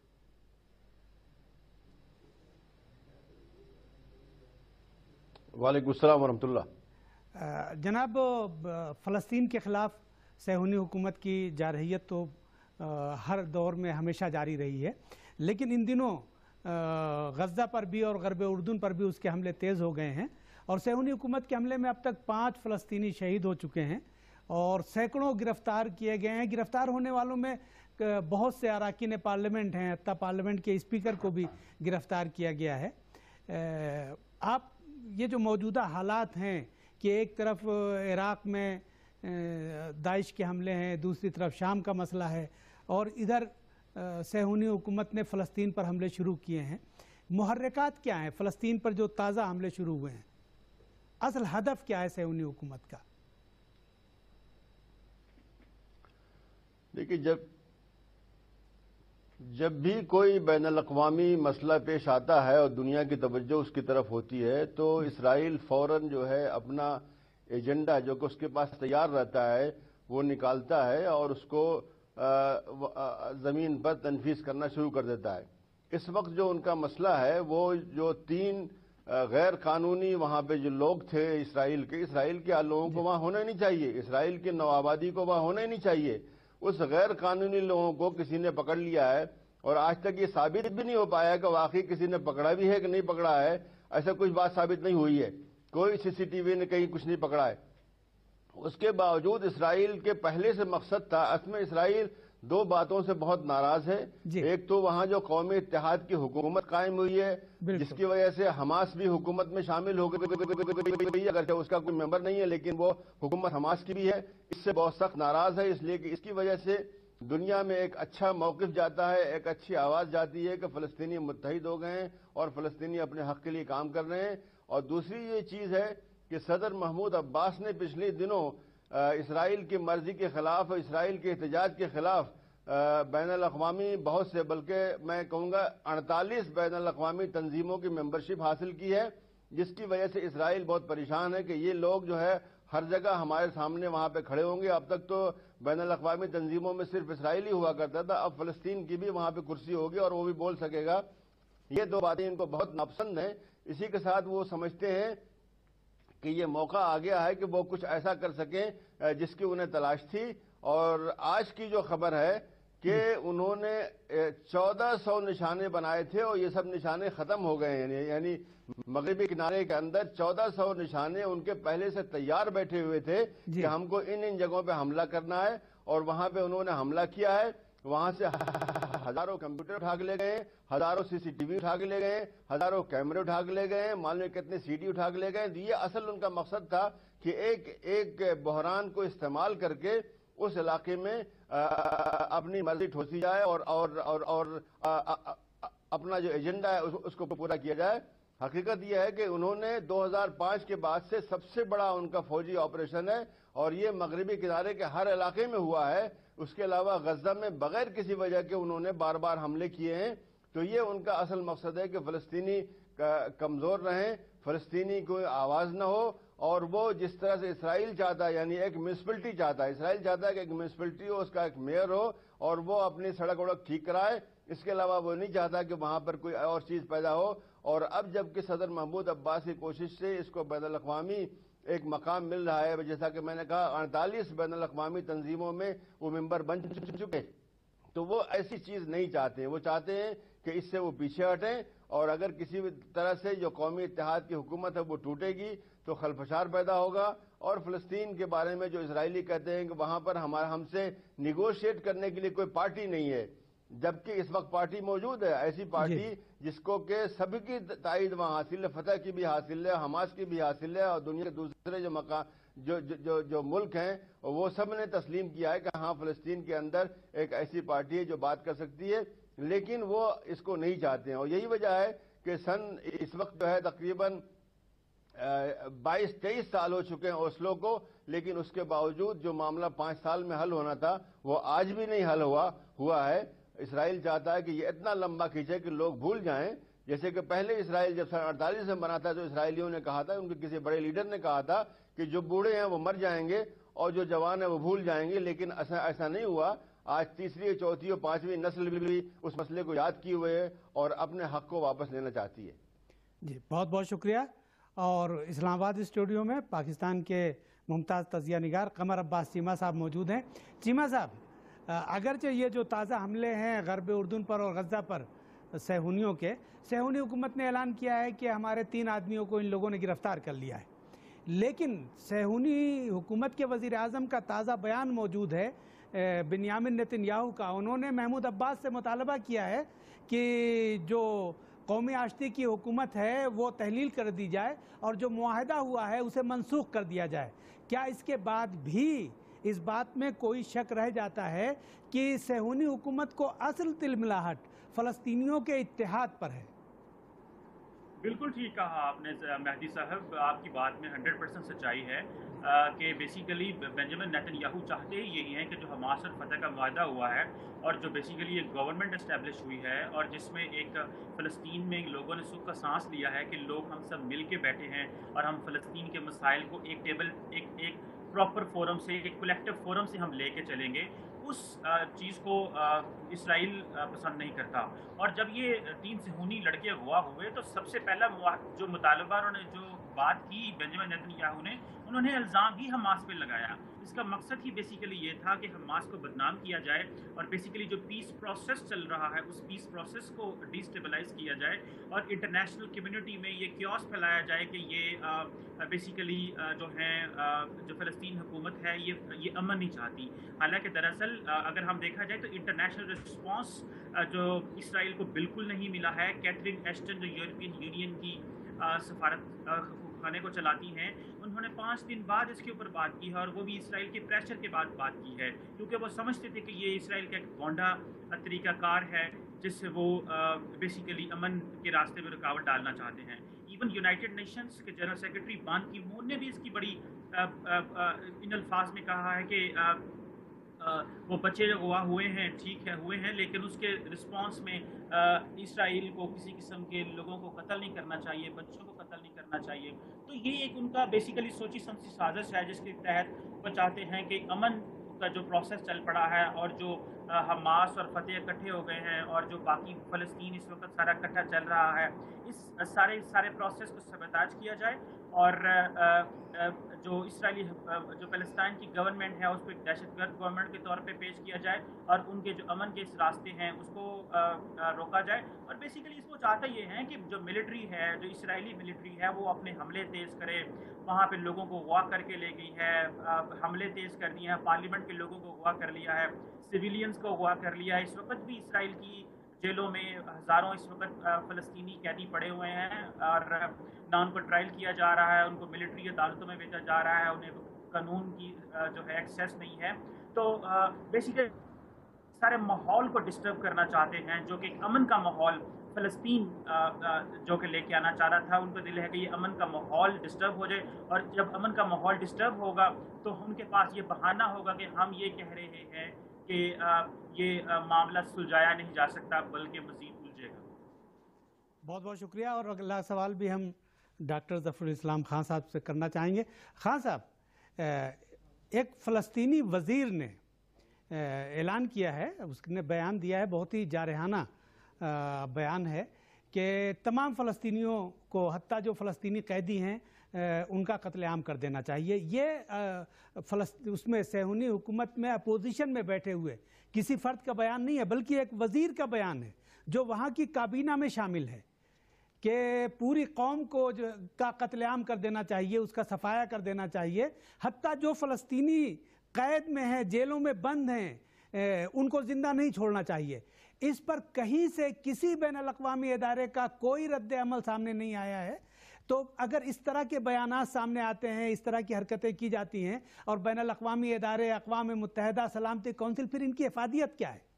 وعلیکم السلام ورحمۃ اللہ۔ جناب، فلسطین کے خلاف صہیونی حکومت کی جارحیت تو ہر دور میں ہمیشہ جاری رہی ہے، لیکن ان دنوں غزہ پر بھی اور غرب اردن پر بھی اس کے حملے تیز ہو گئے ہیں، اور صہیونی حکومت کے حملے میں اب تک پانچ فلسطینی شہید ہو چکے ہیں اور سینکڑوں گرفتار کیے گئے ہیں۔ گرفتار ہونے والوں میں بہت سے اراکین پارلیمنٹ ہیں، حتیٰ پارلیمنٹ کے اسپیکر کو بھی گرفتار کیا گیا ہے۔ آپ یہ جو موجودہ حالات ہیں کہ ایک طرف عراق میں داعش کے حملے ہیں، دوسری طرف شام کا مسئلہ ہے، اور ادھر صہیونی حکومت نے فلسطین پر حملے شروع کیے ہیں، محرکات کیا ہیں فلسطین پر جو تازہ حملے شروع ہوئے ہیں؟ اصل ہدف کیا ہے صہیونی حکومت کا؟ دیکھیے، جب جب بھی کوئی بین الاقوامی مسئلہ پیش آتا ہے اور دنیا کی توجہ اس کی طرف ہوتی ہے تو اسرائیل فوراً جو ہے اپنا ایجنڈا جو کہ اس کے پاس تیار رہتا ہے وہ نکالتا ہے اور اس کو زمین پر تنفیذ کرنا شروع کر دیتا ہے۔ اس وقت جو ان کا مسئلہ ہے وہ جو تین غیر قانونی وہاں پہ جو لوگ تھے اسرائیل کے اسرائیل کے لوگوں کو وہاں ہونا ہی نہیں چاہیے، اسرائیل کے نوآبادی کو وہاں ہونا ہی نہیں چاہیے۔ اس غیر قانونی لوگوں کو کسی نے پکڑ لیا ہے اور آج تک یہ ثابت بھی نہیں ہو پایا کہ واقعی کسی نے پکڑا بھی ہے کہ نہیں پکڑا ہے، ایسا کچھ بات ثابت نہیں ہوئی ہے، کوئی سی سی ٹی وی نے کہیں کچھ نہیں پکڑا ہے۔ اس کے باوجود اسرائیل کے پہلے سے مقصد تھا، اصل میں اسرائیل دو باتوں سے بہت ناراض ہے۔ جی۔ ایک تو وہاں جو قومی اتحاد کی حکومت قائم ہوئی ہے جس کی وجہ سے حماس بھی حکومت میں شامل ہو گئی، اگرچہ اس کا کوئی ممبر نہیں ہے لیکن وہ حکومت حماس کی بھی ہے، اس سے بہت سخت ناراض ہے، اس لیے کہ اس کی وجہ سے دنیا میں ایک اچھا موقف جاتا ہے، ایک اچھی آواز جاتی ہے کہ فلسطینی متحد ہو گئے ہیں اور فلسطینی اپنے حق کے لیے کام کر رہے ہیں۔ اور دوسری یہ چیز ہے کہ صدر محمود عباس نے پچھلے دنوں اسرائیل کی مرضی کے خلاف، اسرائیل کے احتجاج کے خلاف بین الاقوامی بہت سے، بلکہ میں کہوں گا اڑتالیس بین الاقوامی تنظیموں کی ممبرشپ حاصل کی ہے، جس کی وجہ سے اسرائیل بہت پریشان ہے کہ یہ لوگ جو ہے ہر جگہ ہمارے سامنے وہاں پہ کھڑے ہوں گے۔ اب تک تو بین الاقوامی تنظیموں میں صرف اسرائیل ہی ہوا کرتا تھا، اب فلسطین کی بھی وہاں پہ کرسی ہوگی اور وہ بھی بول سکے گا۔ یہ دو باتیں ان کو بہت ناپسند ہیں، اسی کے ساتھ وہ سمجھتے ہیں کہ یہ موقع آ گیا ہے کہ وہ کچھ ایسا کر سکیں جس کی انہیں تلاش تھی۔ اور آج کی جو خبر ہے کہ انہوں نے چودہ سو نشانے بنائے تھے اور یہ سب نشانے ختم ہو گئے ہیں، یعنی مغربی کنارے کے اندر چودہ سو نشانے ان کے پہلے سے تیار بیٹھے ہوئے تھے کہ ہم کو ان ان جگہوں پہ حملہ کرنا ہے، اور وہاں پہ انہوں نے حملہ کیا ہے۔ وہاں سے ہزاروں کمپیوٹر اٹھا کے لے گئے، ہزاروں سی سی ٹی وی اٹھا کے لے گئے، ہزاروں کیمرے اٹھا کے لے گئے، معلوم کتنے سی ڈی اٹھا کے لے گئے۔ یہ اصل ان کا مقصد تھا کہ ایک ایک بحران کو استعمال کر کے اس علاقے میں اپنی مرضی ٹھوسی جائے اور اور اور اور اپنا جو ایجنڈا ہے اس کو پورا کیا جائے۔ حقیقت یہ ہے کہ انہوں نے دو ہزار پانچ کے بعد سے سب سے بڑا ان کا فوجی آپریشن ہے اور یہ مغربی کنارے کے ہر علاقے میں ہوا ہے، اس کے علاوہ غزہ میں بغیر کسی وجہ کے انہوں نے بار بار حملے کیے ہیں۔ تو یہ ان کا اصل مقصد ہے کہ فلسطینی کمزور رہیں، فلسطینی کوئی آواز نہ ہو، اور وہ جس طرح سے اسرائیل چاہتا ہے، یعنی ایک میونسپلٹی چاہتا ہے، اسرائیل چاہتا ہے کہ ایک میونسپلٹی ہو، اس کا ایک میئر ہو اور وہ اپنی سڑک وڑک ٹھیک کرائے، اس کے علاوہ وہ نہیں چاہتا کہ وہاں پر کوئی اور چیز پیدا ہو۔ اور اب جب کہ صدر محمود عباس کی کوشش سے اس کو بین الاقوامی ایک مقام مل رہا ہے، جیسا کہ میں نے کہا اڑتالیس بین الاقوامی تنظیموں میں وہ ممبر بن چکے، تو وہ ایسی چیز نہیں چاہتے ہیں، وہ چاہتے ہیں کہ اس سے وہ پیچھے ہٹیں، اور اگر کسی بھی طرح سے جو قومی اتحاد کی حکومت ہے وہ ٹوٹے گی تو خلفشار پیدا ہوگا۔ اور فلسطین کے بارے میں جو اسرائیلی کہتے ہیں کہ وہاں پر ہمارا ہم سے نیگوشیٹ کرنے کے لیے کوئی پارٹی نہیں ہے، جبکہ اس وقت پارٹی موجود ہے، ایسی پارٹی جس کو کہ سب کی تائید وہاں حاصل ہے، فتح کی بھی حاصل ہے، حماس کی بھی حاصل ہے، اور دنیا کے دوسرے جو مقام جو جو جو ملک ہیں وہ سب نے تسلیم کیا ہے کہ ہاں فلسطین کے اندر ایک ایسی پارٹی ہے جو بات کر سکتی ہے، لیکن وہ اس کو نہیں چاہتے ہیں۔ اور یہی وجہ ہے کہ سن اس وقت جو ہے تقریباً بائیس تیئیس سال ہو چکے ہیں اوسلو کو، لیکن اس کے باوجود جو معاملہ پانچ سال میں حل ہونا تھا وہ آج بھی نہیں حل ہوا ہوا ہے۔ اسرائیل چاہتا ہے کہ یہ اتنا لمبا کھینچے کہ لوگ بھول جائیں، جیسے کہ پہلے اسرائیل جب سن اڑتالیس میں بنا تھا تو اسرائیلیوں نے کہا تھا، ان کے کسی بڑے لیڈر نے کہا تھا کہ جو بوڑھے ہیں وہ مر جائیں گے اور جو جوان ہیں وہ بھول جائیں گے، لیکن ایسا ایسا نہیں ہوا۔ آج تیسری چوتھی اور پانچویں نسل بھی اس مسئلے کو یاد کیے ہوئے ہے اور اپنے حق کو واپس لینا چاہتی ہے۔ جی بہت بہت شکریہ۔ اور اسلام آباد اسٹوڈیو میں پاکستان کے ممتاز تجزیہ نگار قمر عباس چیمہ صاحب موجود ہیں۔ چیمہ صاحب، اگرچہ یہ جو تازہ حملے ہیں غرب اردن پر اور غزہ پر صہیونیوں کے، صہیونی حکومت نے اعلان کیا ہے کہ ہمارے تین آدمیوں کو ان لوگوں نے گرفتار کر لیا ہے، لیکن صہیونی حکومت کے وزیر اعظم کا تازہ بیان موجود ہے بنیامین نیتن یاہو کا۔ انہوں نے محمود عباس سے مطالبہ کیا ہے کہ جو قومی آشتی کی حکومت ہے وہ تحلیل کر دی جائے اور جو معاہدہ ہوا ہے اسے منسوخ کر دیا جائے۔ کیا اس کے بعد بھی اس بات میں کوئی شک رہ جاتا ہے کہ صہیونی حکومت کو اصل تلملاہٹ فلسطینیوں کے اتحاد پر ہے؟ بالکل ٹھیک کہا آپ نے مہدی صاحب، آپ کی بات میں ہنڈریڈ پرسینٹ سچائی ہے کہ بیسیکلی بنجامن نیتن یاہو چاہتے ہی یہی ہیں کہ جو حماس اور فتح کا معاہدہ ہوا ہے اور جو بیسیکلی ایک گورنمنٹ اسٹیبلش ہوئی ہے اور جس میں ایک فلسطین میں لوگوں نے سکھ کا سانس لیا ہے کہ لوگ ہم سب مل کے بیٹھے ہیں اور ہم فلسطین کے مسائل کو ایک ٹیبل ایک ایک پراپر فورم سے، ایک کلیکٹیو فورم سے ہم لے کے چلیں گے، اس چیز کو اسرائیل پسند نہیں کرتا۔ اور جب یہ تین صہیونی لڑکے اغوا ہوئے تو سب سے پہلا جو مطالبہ انہوں نے جو بات کی بنجامن نیتن یاہو نے، انہوں نے الزام ہی حماس پہ لگایا۔ اس کا مقصد ہی بیسیکلی یہ تھا کہ حماس کو بدنام کیا جائے اور بیسیکلی جو پیس پروسیس چل رہا ہے اس پیس پروسیس کو ڈیسٹیبلائز کیا جائے اور انٹرنیشنل کمیونٹی میں یہ کیوس پھیلایا جائے کہ یہ بیسیکلی جو ہے جو فلسطین حکومت ہے یہ یہ امن نہیں چاہتی۔ حالانکہ دراصل اگر ہم دیکھا جائے تو انٹرنیشنل رسپانس جو اسرائیل کو بالکل نہیں ملا ہے۔ کیتھرین ایشٹن جو یورپین یونین کی سفارت خانے کو چلاتی ہیں، انہوں نے پانچ دن بعد اس کے اوپر بات کی ہے اور وہ بھی اسرائیل کے پریشر کے بعد بات کی ہے، کیونکہ وہ سمجھتے تھے کہ یہ اسرائیل کا ایک گونڈا طریقہ کار ہے جس سے وہ بیسیکلی امن کے راستے میں رکاوٹ ڈالنا چاہتے ہیں۔ ایون یونائٹڈ نیشنز کے جنرل سیکرٹری بان کی مون نے بھی اس کی بڑی ان الفاظ میں کہا ہے کہ وہ بچے اغوا ہوئے ہیں، ٹھیک ہے ہوئے ہیں، لیکن اس کے رسپانس میں اسرائیل کو کسی قسم کے لوگوں کو قتل نہیں کرنا چاہیے، بچوں کو قتل نہیں کرنا چاہیے۔ تو یہ ایک ان کا بیسیکلی سوچی سمجھی سازش ہے جس کے تحت وہ چاہتے ہیں کہ امن کا جو پروسیس چل پڑا ہے اور جو حماس اور فتح اکٹھے ہو گئے ہیں اور جو باقی فلسطین اس وقت سارا اکٹھا چل رہا ہے، اس سارے سارے پروسیس کو سبوتاج کیا جائے اور جو اسرائیلی جو فلسطین کی گورنمنٹ ہے اس کو ایک دہشت گرد گورنمنٹ کے طور پہ پیش کیا جائے اور ان کے جو امن کے اس راستے ہیں اس کو روکا جائے۔ اور بیسیکلی اس کو چاہتا یہ ہے کہ جو ملٹری ہے، جو اسرائیلی ملٹری ہے، وہ اپنے حملے تیز کرے، وہاں پہ لوگوں کو اغوا کر کے لے گئی ہے، حملے تیز کر دیے ہیں، پارلیمنٹ کے لوگوں کو اغوا کر لیا ہے، سویلینز کو اغوا کر لیا ہے۔ اس وقت بھی اسرائیل کی جیلوں میں ہزاروں اس وقت فلسطینی قیدی پڑے ہوئے ہیں اور نہ ان کو ٹرائل کیا جا رہا ہے، ان کو ملٹری عدالتوں میں بھیجا جا رہا ہے، انہیں قانون کی جو ہے ایکسیس نہیں ہے۔ تو بیسیکلی سارے ماحول کو ڈسٹرب کرنا چاہتے ہیں جو کہ امن کا ماحول فلسطین جو کہ لے کے آنا چاہ رہا تھا۔ ان کو دل ہے کہ یہ امن کا ماحول ڈسٹرب ہو جائے اور جب امن کا ماحول ڈسٹرب ہوگا تو ان کے پاس یہ بہانہ ہوگا کہ ہم یہ کہہ رہے ہیں کہ یہ معاملہ سلجھایا نہیں جا سکتا بلکہ مزید الجھے گا۔ بہت بہت شکریہ۔ اور اگلا سوال بھی ہم ڈاکٹر ظفر الاسلام خان صاحب سے کرنا چاہیں گے۔ خان صاحب، ایک فلسطینی وزیر نے اعلان کیا ہے، اس نے بیان دیا ہے، بہت ہی جارحانہ بیان ہے کہ تمام فلسطینیوں کو، حتیٰ جو فلسطینی قیدی ہیں، ان کا قتل عام کر دینا چاہیے۔ یہ اس میں صہیونی حکومت میں اپوزیشن میں بیٹھے ہوئے کسی فرد کا بیان نہیں ہے بلکہ ایک وزیر کا بیان ہے جو وہاں کی کابینہ میں شامل ہے کہ پوری قوم کو کا قتل عام کر دینا چاہیے، اس کا صفایا کر دینا چاہیے، حتیٰ جو فلسطینی قید میں ہیں، جیلوں میں بند ہیں، ان کو زندہ نہیں چھوڑنا چاہیے۔ اس پر کہیں سے کسی بین الاقوامی ادارے کا کوئی رد عمل سامنے نہیں آیا ہے۔ تو اگر اس طرح کے بیانات سامنے آتے ہیں، اس طرح کی حرکتیں کی جاتی ہیں اور بین الاقوامی ادارے، اقوام متحدہ، سلامتی کونسل، پھر ان کی افادیت کیا ہے؟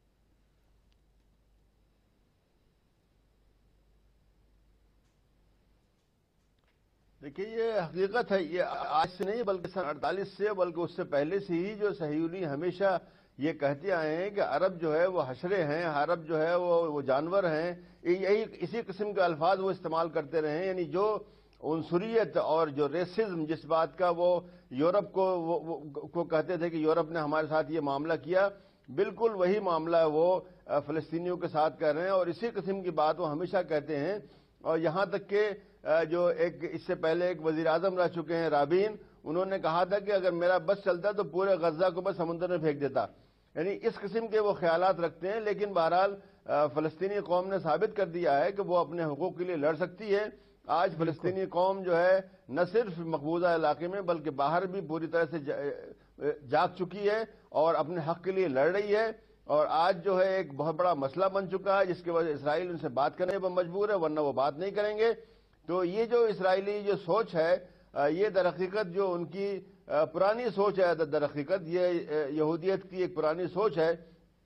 دیکھیے، یہ حقیقت ہے، یہ آج سے نہیں بلکہ سن اڑتالیس سے بلکہ اس سے پہلے سے ہی جو صہیونی ہمیشہ یہ کہتے آئے ہیں کہ عرب جو ہے وہ حشرے ہیں، عرب جو ہے وہ وہ جانور ہیں، یہی اسی قسم کے الفاظ وہ استعمال کرتے رہے ہیں۔ یعنی جو عنصریت اور جو ریسزم جس بات کا وہ یورپ کو وہ, وہ, کو کہتے تھے کہ یورپ نے ہمارے ساتھ یہ معاملہ کیا، بالکل وہی معاملہ وہ فلسطینیوں کے ساتھ کر رہے ہیں اور اسی قسم کی بات وہ ہمیشہ کہتے ہیں۔ اور یہاں تک کہ جو ایک اس سے پہلے ایک وزیر اعظم رہ چکے ہیں رابین، انہوں نے کہا تھا کہ اگر میرا بس چلتا تو پورے غزہ کو میں سمندر میں پھینک دیتا۔ یعنی اس قسم کے وہ خیالات رکھتے ہیں، لیکن بہرحال فلسطینی قوم نے ثابت کر دیا ہے کہ وہ اپنے حقوق کے لیے لڑ سکتی ہے۔ آج فلسطینی قوم جو ہے نہ صرف مقبوضہ علاقے میں بلکہ باہر بھی پوری طرح سے جاگ چکی ہے اور اپنے حق کے لیے لڑ رہی ہے، اور آج جو ہے ایک بہت بڑا مسئلہ بن چکا ہے جس کی وجہ اسرائیل ان سے بات کرنے پر مجبور ہے، ورنہ وہ بات نہیں کریں گے۔ تو یہ جو اسرائیلی جو سوچ ہے، یہ در حقیقت جو ان کی پرانی سوچ ہے، در حقیقت یہ یہودیت کی ایک پرانی سوچ ہے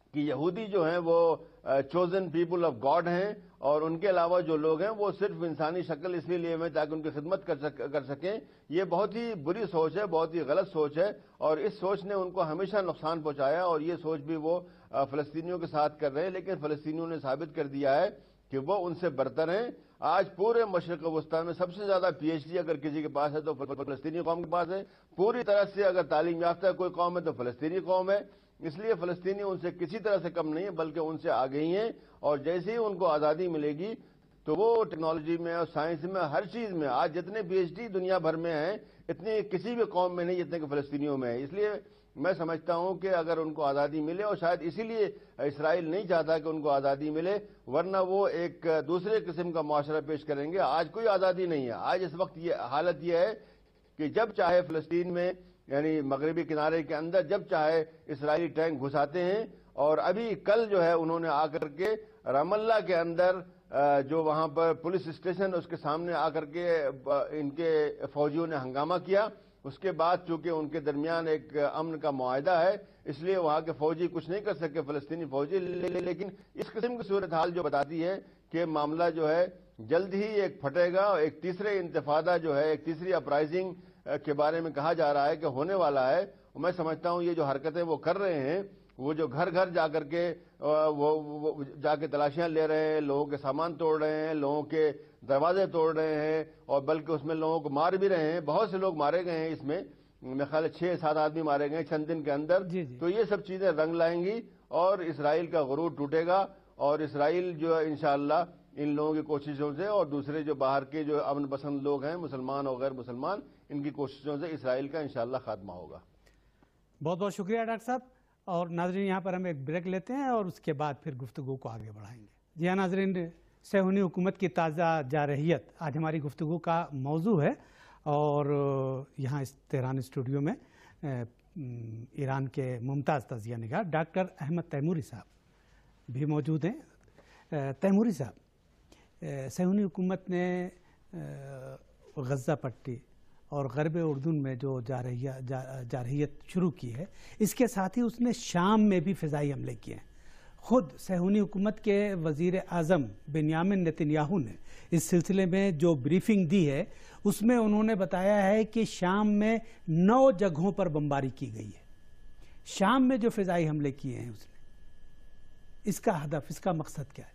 کہ یہودی جو ہیں وہ چوزن پیپل آف گاڈ ہیں اور ان کے علاوہ جو لوگ ہیں وہ صرف انسانی شکل اس لیے لیے ہوئے تاکہ ان کی خدمت کر سک کر سکیں. یہ بہت ہی بری سوچ ہے, بہت ہی غلط سوچ ہے, اور اس سوچ نے ان کو ہمیشہ نقصان پہنچایا, اور یہ سوچ بھی وہ فلسطینیوں کے ساتھ کر رہے ہیں. لیکن فلسطینیوں نے ثابت کر دیا ہے کہ وہ ان سے برتر ہیں. آج پورے مشرق وسطیٰ میں سب سے زیادہ پی ایچ ڈی اگر کسی کے پاس ہے تو فلسطینی قوم کے پاس ہے. پوری طرح سے اگر تعلیم یافتہ کوئی قوم ہے تو فلسطینی قوم ہے. اس لیے فلسطینی ان سے کسی طرح سے کم نہیں ہے بلکہ ان سے آگے ہی ہیں, اور جیسے ہی ان کو آزادی ملے گی تو وہ ٹیکنالوجی میں اور سائنس میں ہر چیز میں آج جتنے پی ایچ ڈی دنیا بھر میں ہیں اتنے کسی بھی قوم میں نہیں جتنے کہ فلسطینیوں میں ہیں. اس لیے میں سمجھتا ہوں کہ اگر ان کو آزادی ملے, اور شاید اسی لیے اسرائیل نہیں چاہتا کہ ان کو آزادی ملے, ورنہ وہ ایک دوسرے قسم کا معاشرہ پیش کریں گے. آج کوئی آزادی نہیں ہے. آج اس وقت یہ حالت یہ ہے کہ جب چاہے فلسطین میں یعنی مغربی کنارے کے اندر جب چاہے اسرائیلی ٹینک گھساتے ہیں, اور ابھی کل جو ہے انہوں نے آ کر کے رام اللہ کے اندر جو وہاں پر پولیس اسٹیشن اس کے سامنے آ کر کے ان کے فوجیوں نے ہنگامہ کیا. اس کے بعد چونکہ ان کے درمیان ایک امن کا معاہدہ ہے اس لیے وہاں کے فوجی کچھ نہیں کر سکے فلسطینی فوجی, لیکن اس قسم کی صورتحال جو بتاتی ہے کہ معاملہ جو ہے جلد ہی ایک پھٹے گا, اور ایک تیسرے انتفاضہ جو ہے ایک تیسری اپرائزنگ کے بارے میں کہا جا رہا ہے کہ ہونے والا ہے. میں سمجھتا ہوں یہ جو حرکتیں وہ کر رہے ہیں, وہ جو گھر گھر جا کر کے وہ جا کے تلاشیاں لے رہے ہیں, لوگوں کے سامان توڑ رہے ہیں, لوگوں کے دروازے توڑ رہے ہیں, اور بلکہ اس میں لوگوں کو مار بھی رہے ہیں. بہت سے لوگ مارے گئے ہیں اس میں, میرے خیال ہے چھ سات آدمی مارے گئے چند دن کے اندر. جی جی. تو یہ سب چیزیں رنگ لائیں گی اور اسرائیل کا غرور ٹوٹے گا, اور اسرائیل جو ہے انشاءاللہ ان لوگوں کی کوششوں سے اور دوسرے جو باہر کے جو امن پسند لوگ ہیں مسلمان اور غیر مسلمان ان کی کوششوں سے اسرائیل کا انشاءاللہ خاتمہ ہوگا. بہت بہت شکریہ ڈاکٹر صاحب. اور ناظرین یہاں پر ہم ایک بریک لیتے ہیں اور اس کے بعد پھر گفتگو کو آگے بڑھائیں گے. جی ہاں ناظرین, صہیونی حکومت کی تازہ جارحیت آج ہماری گفتگو کا موضوع ہے, اور یہاں اس تہران اسٹوڈیو میں ایران کے ممتاز تجزیہ نگار ڈاکٹر احمد تیموری صاحب بھی موجود ہیں. تیموری صاحب, صہیونی حکومت نے غزہ پٹی اور غرب اردن میں جو جارحیت شروع کی ہے, اس کے ساتھ ہی اس نے شام میں بھی فضائی حملے کیے ہیں. خود صہیونی حکومت کے وزیر اعظم بنیامین نتن یاہو نے اس سلسلے میں جو بریفنگ دی ہے اس میں انہوں نے بتایا ہے کہ شام میں نو جگہوں پر بمباری کی گئی ہے. شام میں جو فضائی حملے کیے ہیں اس نے, اس کا ہدف, اس کا مقصد کیا ہے؟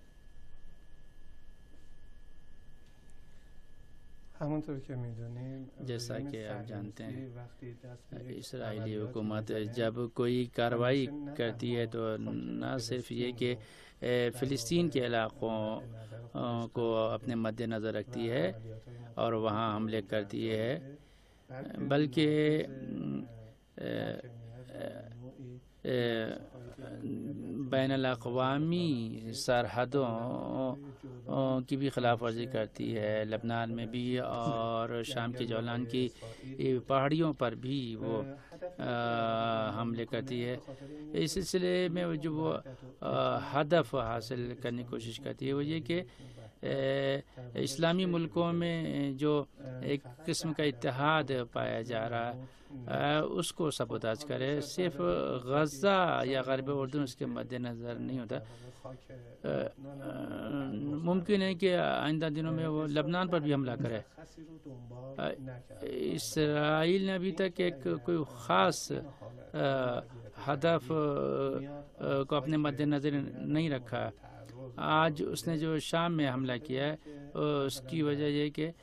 جیسا کہ آپ جانتے ہیں اسرائیلی حکومت جب کوئی کارروائی کرتی ہے تو نہ صرف یہ کہ فلسطین کے علاقوں کو اپنے مد نظر رکھتی ہے اور وہاں حملے کرتی ہے, بلکہ بین الاقوامی سرحدوں کی بھی خلاف ورزی کرتی ہے. لبنان میں بھی اور شام کے جولان کی پہاڑیوں پر بھی وہ حملے کرتی ہے. اس سلسلے میں جو وہ ہدف حاصل کرنے کی کوشش کرتی ہے وہ یہ کہ اسلامی ملکوں میں جو ایک قسم کا اتحاد پایا جا رہا ہے اس کو سبوتاج کرے. صرف غزہ یا غرب اردن اس کے مد نظر نہیں ہوتا. ممکن ہے کہ آئندہ دنوں میں وہ لبنان پر بھی حملہ کرے. اسرائیل نے ابھی تک ایک کوئی خاص ہدف کو اپنے مد نظر نہیں رکھا. آج اس نے جو شام میں حملہ کیا ہے اس کی وجہ یہ کہ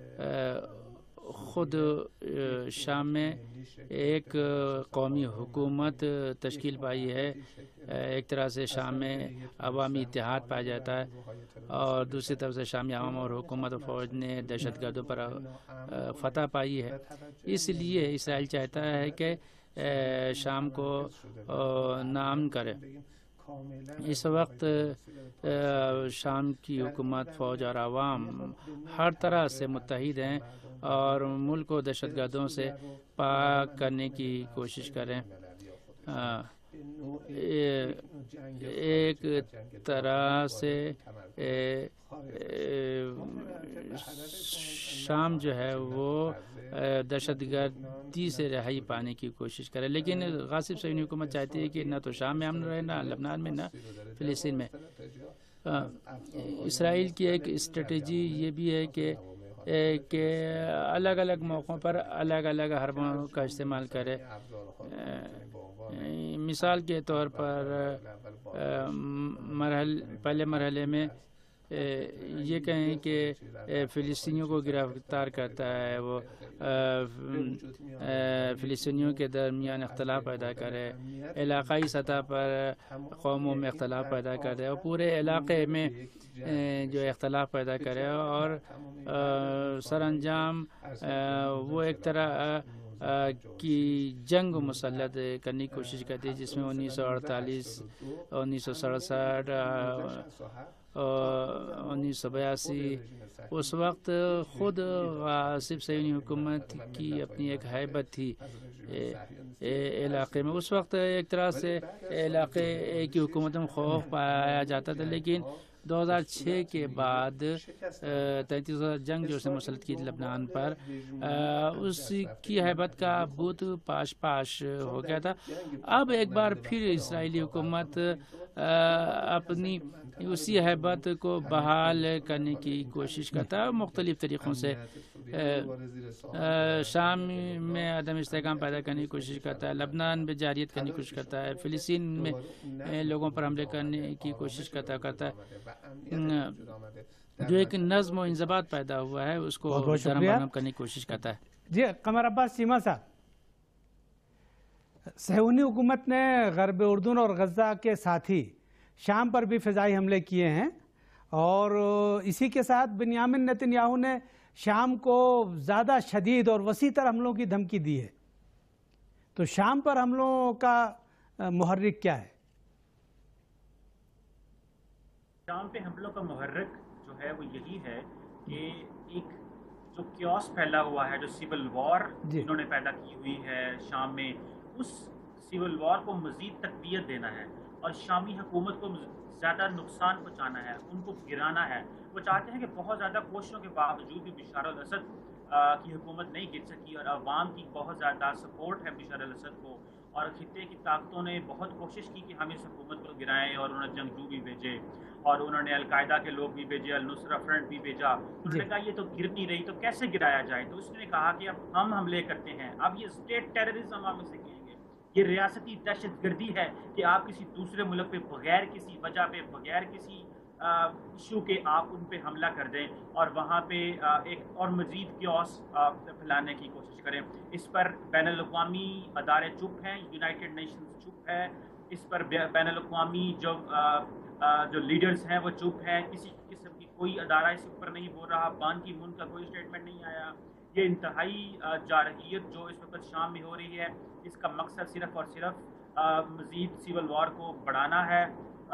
خود شام میں ایک قومی حکومت تشکیل پائی ہے. ایک طرح سے شام میں عوامی اتحاد پایا جاتا ہے, اور دوسری طرف سے شامی عوام اور حکومت و فوج نے دہشت گردوں پر فتح پائی ہے. اس لیے اسرائیل چاہتا ہے کہ شام کو نام کرے. اس وقت شام کی حکومت, فوج اور عوام ہر طرح سے متحد ہیں اور ملک کو دہشت گردوں سے پاک کرنے کی کوشش کریں. ایک طرح سے شام جو ہے وہ دہشت گردی سے رہائی پانے کی کوشش کرے، لیکن غاصب صہیونی حکومت چاہتی ہے کہ نہ تو شام میں امن رہے، نہ لبنان میں، نہ فلسطین میں۔ اسرائیل کی ایک اسٹریٹجی یہ بھی ہے کہ کہ الگ الگ موقعوں پر الگ الگ حربوں کا استعمال کرے۔ مثال کے طور پر مرحل پہلے مرحلے میں یہ کہیں کہ فلسطینیوں کو گرفتار کرتا ہے، وہ فلسطینیوں کے درمیان اختلاف پیدا کرے، علاقائی سطح پر قوموں میں اختلاف پیدا کرے اور پورے علاقے میں جو اختلاف پیدا کرے، اور سر انجام وہ ایک طرح کی جنگ مسلط کرنے کی کوشش کرتی ہے، جس میں انیس سو اڑتالیس انیس سو سڑسٹھ انیس سو بیاسی اس وقت خود غاصب صہیونی حکومت کی اپنی ایک ہیبت تھی علاقے میں۔ اس وقت ایک طرح سے علاقے کی حکومت میں خوف پایا جاتا تھا، لیکن دو ہزار چھ کے بعد تینتیس جنگ جو اس نے مسلط کی لبنان پر، اس کی ہیبت کا بت پاش پاش ہو گیا تھا۔ اب ایک بار پھر اسرائیلی حکومت اپنی اسی ہیبت کو بحال کرنے کی کوشش کرتا ہے مختلف طریقوں سے۔ شام میں عدم استحکام پیدا کرنے کی کوشش کرتا ہے، لبنان میں جارحیت کرنے کی کوشش کرتا ہے، فلسطین میں لوگوں پر حملے کرنے کی کوشش کرتا کرتا ہے جو ایک نظم و انضباط پیدا ہوا ہے اس کو درہم برہم کرنے کی کوشش کرتا ہے۔ جی قمر عباس چیمہ صاحب، صہیونی حکومت نے غرب اردن اور غزہ کے ساتھ ہی شام پر بھی فضائی حملے کیے ہیں، اور اسی کے ساتھ بنیامین نتن یاہو نے شام کو زیادہ شدید اور وسیع تر حملوں کی دھمکی دی ہے، تو شام پر حملوں کا محرک کیا ہے؟ شام پہ حملوں کا محرک جو ہے وہ یہی ہے کہ ایک جو کیوس پھیلا ہوا ہے، جو سول وار انہوں نے پیدا کی ہوئی ہے شام میں، اس سول وار کو مزید تقویت دینا ہے اور شامی حکومت کو زیادہ نقصان پہنچانا ہے، ان کو گرانا ہے۔ وہ چاہتے ہیں کہ بہت زیادہ کوششوں کے باوجود بھی بشار الاسد کی حکومت نہیں گر سکی، اور عوام کی بہت زیادہ سپورٹ ہے بشار الاسد کو، اور خطے کی طاقتوں نے بہت کوشش کی کہ ہم اس حکومت کو گرائیں، اور انہوں نے جنگجو بھی بھیجے اور انہوں نے القاعدہ کے لوگ بھی بھیجے، النصرہ فرنٹ بھی بھیجا۔ انہوں نے کہا یہ تو گر نہیں رہی تو کیسے گرایا جائے، تو اس نے کہا کہ اب ہم حملے کرتے ہیں، اب یہ اسٹیٹ ٹیررزم ہم اسے کہیں گے، یہ ریاستی دہشت گردی ہے کہ آپ کسی دوسرے ملک پہ بغیر کسی وجہ پہ، بغیر کسی ایشو کے آپ ان پہ حملہ کر دیں اور وہاں پہ ایک اور مزید کیوس پھیلانے کی کوشش کریں۔ اس پر بین الاقوامی ادارے چپ ہیں، یونائٹڈ نیشنز چپ ہے، اس پر بین الاقوامی جو جو لیڈرز ہیں وہ چپ ہیں، کسی قسم کی کوئی ادارہ اس پر نہیں بول رہا، بان کی مون کا کوئی اسٹیٹمنٹ نہیں آیا۔ یہ انتہائی جارحیت جو اس وقت شام میں ہو رہی ہے، اس کا مقصد صرف اور صرف مزید سول وار کو بڑھانا ہے۔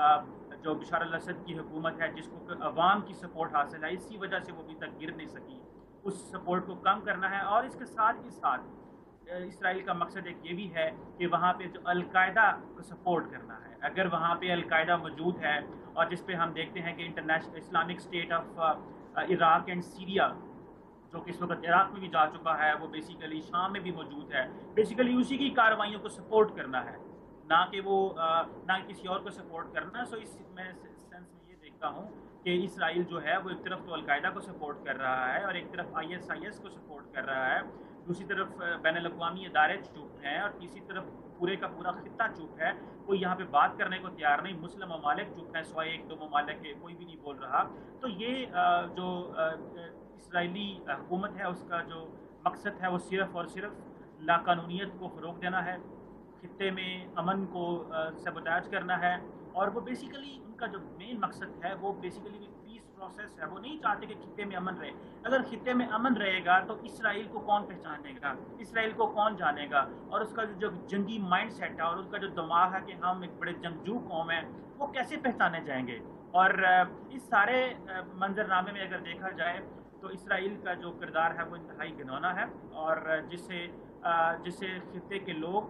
جو بشار الاسد کی حکومت ہے جس کو عوام کی سپورٹ حاصل ہے، اسی وجہ سے وہ ابھی تک گر نہیں سکی، اس سپورٹ کو کم کرنا ہے۔ اور اس کے ساتھ ہی ساتھ اسرائیل کا مقصد ایک یہ بھی ہے کہ وہاں پہ جو القاعدہ کو سپورٹ کرنا ہے، اگر وہاں پہ القاعدہ موجود ہے، اور جس پہ ہم دیکھتے ہیں کہ international Islamic state of Iraq and Syria جو کہ اس وقت عراق میں بھی جا چکا ہے، وہ بیسیکلی شام میں بھی موجود ہے، بیسیکلی اسی کی کارروائیوں کو سپورٹ کرنا ہے، نہ کہ وہ نہ کسی اور کو سپورٹ کرنا۔ سو اس میں سینس میں یہ دیکھتا ہوں کہ اسرائیل جو ہے وہ ایک طرف تو القاعدہ کو سپورٹ کر رہا ہے اور ایک طرف آئی ایس آئی ایس کو سپورٹ کر رہا ہے، دوسری طرف بین الاقوامی ادارے چپ ہیں، اور تیسری طرف پورے کا پورا خطہ چپ ہے، کوئی یہاں پہ بات کرنے کو تیار نہیں، مسلم ممالک چپ ہیں، سوائے ایک دو ممالک ہے، کوئی بھی نہیں بول رہا۔ تو یہ جو اسرائیلی حکومت ہے اس کا جو مقصد ہے وہ صرف اور صرف لاقانونیت کو فروغ دینا ہے، خطے میں امن کو سیبوٹیج کرنا ہے، اور وہ بیسیکلی ان کا جو مین مقصد ہے وہ بیسیکلی پیس پروسیس ہے۔ وہ نہیں چاہتے کہ خطے میں امن رہے، اگر خطے میں امن رہے گا تو اسرائیل کو کون پہچانے گا، اسرائیل کو کون جانے گا، اور اس کا جو جنگی مائنڈ سیٹ ہے اور اس کا جو دماغ ہے کہ ہم ایک بڑے جنگجو قوم ہیں، وہ کیسے پہچانے جائیں گے۔ اور اس سارے منظرنامے میں اگر دیکھا جائے تو اسرائیل کا جو کردار ہے وہ انتہائی گھنونا ہے، اور جسے جسے خطے کے لوگ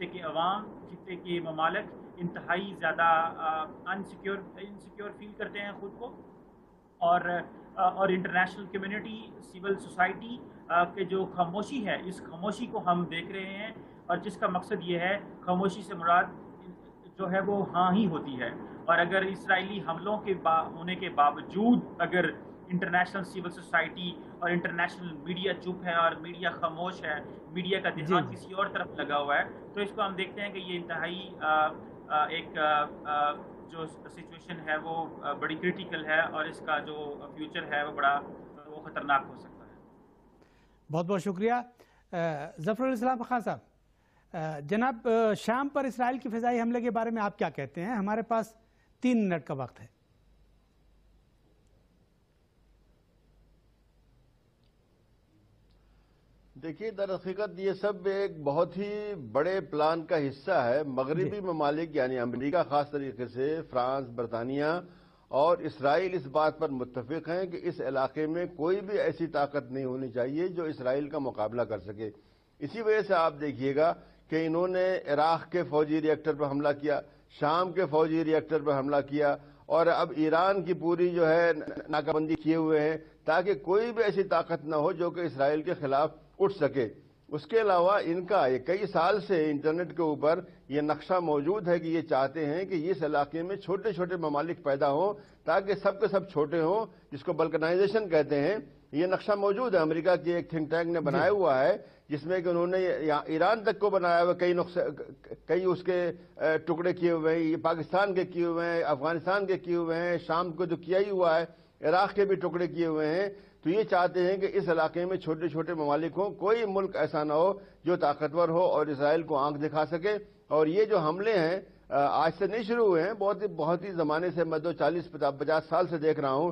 خطے کے عوام، خطے کے ممالک انتہائی زیادہ انسیکیور انسیکیور فیل کرتے ہیں خود کو، اور اور انٹرنیشنل کمیونٹی، سول سوسائٹی کے جو خاموشی ہے، اس خاموشی کو ہم دیکھ رہے ہیں، اور جس کا مقصد یہ ہے، خاموشی سے مراد جو ہے وہ ہاں ہی ہوتی ہے۔ اور اگر اسرائیلی حملوں کے با ہونے کے باوجود اگر انٹرنیشنل سول سوسائٹی اور انٹرنیشنل میڈیا چپ ہے اور میڈیا خاموش ہے، میڈیا کا دھیان کسی اور طرف لگا ہوا ہے، تو اس کو ہم دیکھتے ہیں کہ یہ انتہائی ایک جو سچویشن ہے وہ بڑی کریٹیکل ہے، اور اس کا جو فیوچر ہے وہ بڑا وہ خطرناک ہو سکتا ہے۔ بہت بہت شکریہ ظفر الاسلام خان صاحب۔ جناب، شام پر اسرائیل کی فضائی حملے کے بارے میں آپ کیا کہتے ہیں؟ ہمارے پاس تین منٹ کا وقت ہے۔ دیکھیے، در حقیقت یہ سب ایک بہت ہی بڑے پلان کا حصہ ہے۔ مغربی ممالک یعنی امریکہ خاص طریقے سے، فرانس، برطانیہ اور اسرائیل اس بات پر متفق ہیں کہ اس علاقے میں کوئی بھی ایسی طاقت نہیں ہونی چاہیے جو اسرائیل کا مقابلہ کر سکے۔ اسی وجہ سے آپ دیکھیے گا کہ انہوں نے عراق کے فوجی ری ایکٹر پر حملہ کیا، شام کے فوجی ری ایکٹر پر حملہ کیا، اور اب ایران کی پوری جو ہے ناکہ بندی کیے ہوئے ہیں تاکہ کوئی بھی ایسی طاقت نہ ہو جو کہ اسرائیل کے خلاف اٹھ سکے۔ اس کے علاوہ ان کا یہ کئی سال سے انٹرنیٹ کے اوپر یہ نقشہ موجود ہے کہ یہ چاہتے ہیں کہ اس علاقے میں چھوٹے چھوٹے ممالک پیدا ہوں تاکہ سب کے سب چھوٹے ہوں، جس کو بلکنائزیشن کہتے ہیں۔ یہ نقشہ موجود ہے، امریکہ کی ایک تھنک ٹینک نے بنایا ہوا ہے، جس میں کہ انہوں نے ایران تک کو بنایا ہوا، کئی نقصے کئی اس کے ٹکڑے کیے ہوئے ہیں، پاکستان کے کیے ہوئے ہیں، افغانستان کے کیے ہوئے ہیں، شام کو جو کیا ہی ہوا ہے، عراق کے بھی ٹکڑے کیے ہوئے ہیں۔ تو یہ چاہتے ہیں کہ اس علاقے میں چھوٹے چھوٹے ممالک ہوں، کوئی ملک ایسا نہ ہو جو طاقتور ہو اور اسرائیل کو آنکھ دکھا سکے۔ اور یہ جو حملے ہیں آج سے نہیں شروع ہوئے ہیں، بہت ہی بہت ہی زمانے سے، میں دو چالیس پچاس سال سے دیکھ رہا ہوں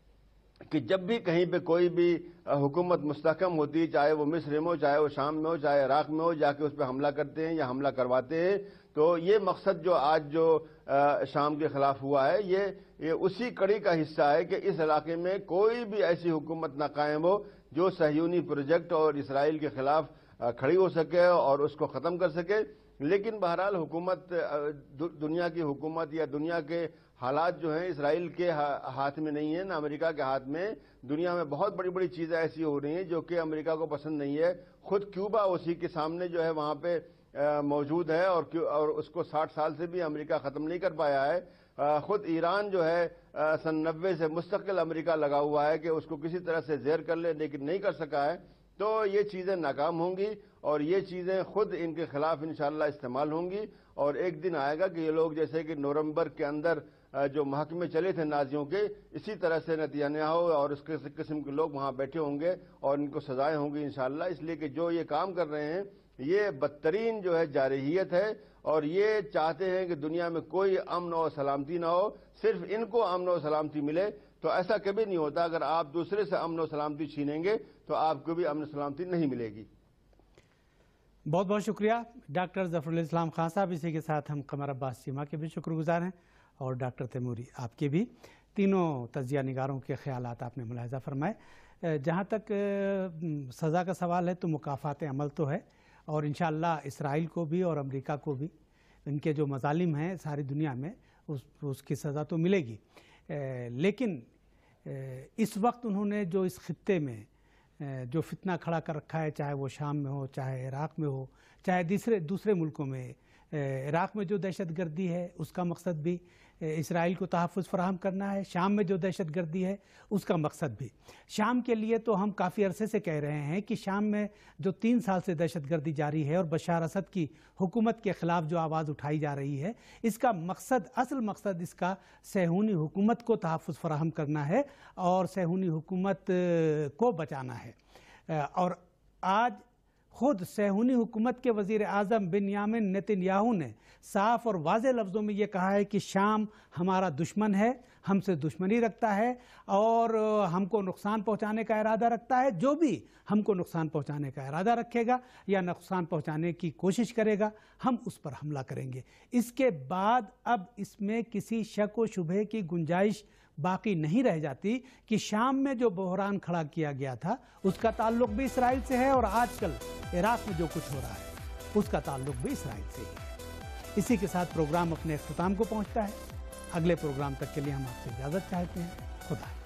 کہ جب بھی کہیں پہ کوئی بھی حکومت مستحکم ہوتی، چاہے وہ مصر میں ہو، چاہے وہ شام میں ہو، چاہے عراق میں ہو، جا کے اس پہ حملہ کرتے ہیں یا حملہ کرواتے ہیں۔ تو یہ مقصد جو آج جو شام کے خلاف ہوا ہے، یہ یہ اسی کڑی کا حصہ ہے کہ اس علاقے میں کوئی بھی ایسی حکومت نہ قائم ہو جو صہیونی پروجیکٹ اور اسرائیل کے خلاف کھڑی ہو سکے اور اس کو ختم کر سکے۔ لیکن بہرحال حکومت، دنیا کی حکومت یا دنیا کے حالات جو ہیں اسرائیل کے ہاتھ میں نہیں ہیں، نہ امریکہ کے ہاتھ میں۔ دنیا میں بہت بڑی بڑی چیزیں ایسی ہو رہی ہیں جو کہ امریکہ کو پسند نہیں ہے۔ خود کیوبا اسی کے سامنے جو ہے وہاں پہ موجود ہے، اور اور اس کو ساٹھ سال سے بھی امریکہ ختم نہیں کر پایا ہے۔ خود ایران جو ہے سن نوے سے مستقل امریکہ لگا ہوا ہے کہ اس کو کسی طرح سے زیر کر لے، لیکن نہیں کر سکا ہے۔ تو یہ چیزیں ناکام ہوں گی اور یہ چیزیں خود ان کے خلاف انشاءاللہ استعمال ہوں گی، اور ایک دن آئے گا کہ یہ لوگ جیسے کہ نومبر کے اندر جو محکمے چلے تھے نازیوں کے، اسی طرح سے نتنیاہو اور اس قسم کے لوگ وہاں بیٹھے ہوں گے اور ان کو سزائیں ہوں گی انشاءاللہ۔ اس لیے کہ جو یہ کام کر رہے ہیں یہ بدترین جو ہے جارحیت ہے، اور یہ چاہتے ہیں کہ دنیا میں کوئی امن و سلامتی نہ ہو، صرف ان کو امن و سلامتی ملے۔ تو ایسا کبھی نہیں ہوتا، اگر آپ دوسرے سے امن و سلامتی چھینیں گے تو آپ کو بھی امن و سلامتی نہیں ملے گی۔ بہت بہت شکریہ ڈاکٹر ظفر الاسلام خان صاحب۔ اسی کے ساتھ ہم قمر عباس چیمہ کے بھی شکر گزار ہیں، اور ڈاکٹر تیموری آپ کے بھی۔ تینوں تجزیہ نگاروں کے خیالات آپ نے ملاحظہ فرمائے۔ جہاں تک سزا کا سوال ہے تو مکافات عمل تو ہے، اور انشاءاللہ اسرائیل کو بھی اور امریکہ کو بھی ان کے جو مظالم ہیں ساری دنیا میں اس اس کی سزا تو ملے گی۔ لیکن اس وقت انہوں نے جو اس خطے میں جو فتنہ کھڑا کر رکھا ہے، چاہے وہ شام میں ہو، چاہے عراق میں ہو، چاہے دوسرے دوسرے ملکوں میں، عراق میں جو دہشت گردی ہے اس کا مقصد بھی اسرائیل کو تحفظ فراہم کرنا ہے، شام میں جو دہشت گردی ہے اس کا مقصد بھی۔ شام کے لیے تو ہم کافی عرصے سے کہہ رہے ہیں کہ شام میں جو تین سال سے دہشت گردی جاری ہے اور بشار اسد کی حکومت کے خلاف جو آواز اٹھائی جا رہی ہے، اس کا مقصد، اصل مقصد اس کا صہیونی حکومت کو تحفظ فراہم کرنا ہے اور صہیونی حکومت کو بچانا ہے۔ اور آج خود صہیونی حکومت کے وزیر اعظم بنیامین نتنیاہو نے صاف اور واضح لفظوں میں یہ کہا ہے کہ شام ہمارا دشمن ہے، ہم سے دشمنی رکھتا ہے اور ہم کو نقصان پہنچانے کا ارادہ رکھتا ہے۔ جو بھی ہم کو نقصان پہنچانے کا ارادہ رکھے گا یا نقصان پہنچانے کی کوشش کرے گا، ہم اس پر حملہ کریں گے۔ اس کے بعد اب اس میں کسی شک و شبہے کی گنجائش باقی نہیں رہ جاتی کہ شام میں جو بحران کھڑا کیا گیا تھا اس کا تعلق بھی اسرائیل سے ہے، اور آج کل عراق میں جو کچھ ہو رہا ہے اس کا تعلق بھی اسرائیل سے ہی ہے۔ اسی کے ساتھ پروگرام اپنے اختتام کو پہنچتا ہے۔ اگلے پروگرام تک کے لیے ہم آپ سے اجازت چاہتے ہیں۔ خدا حافظ۔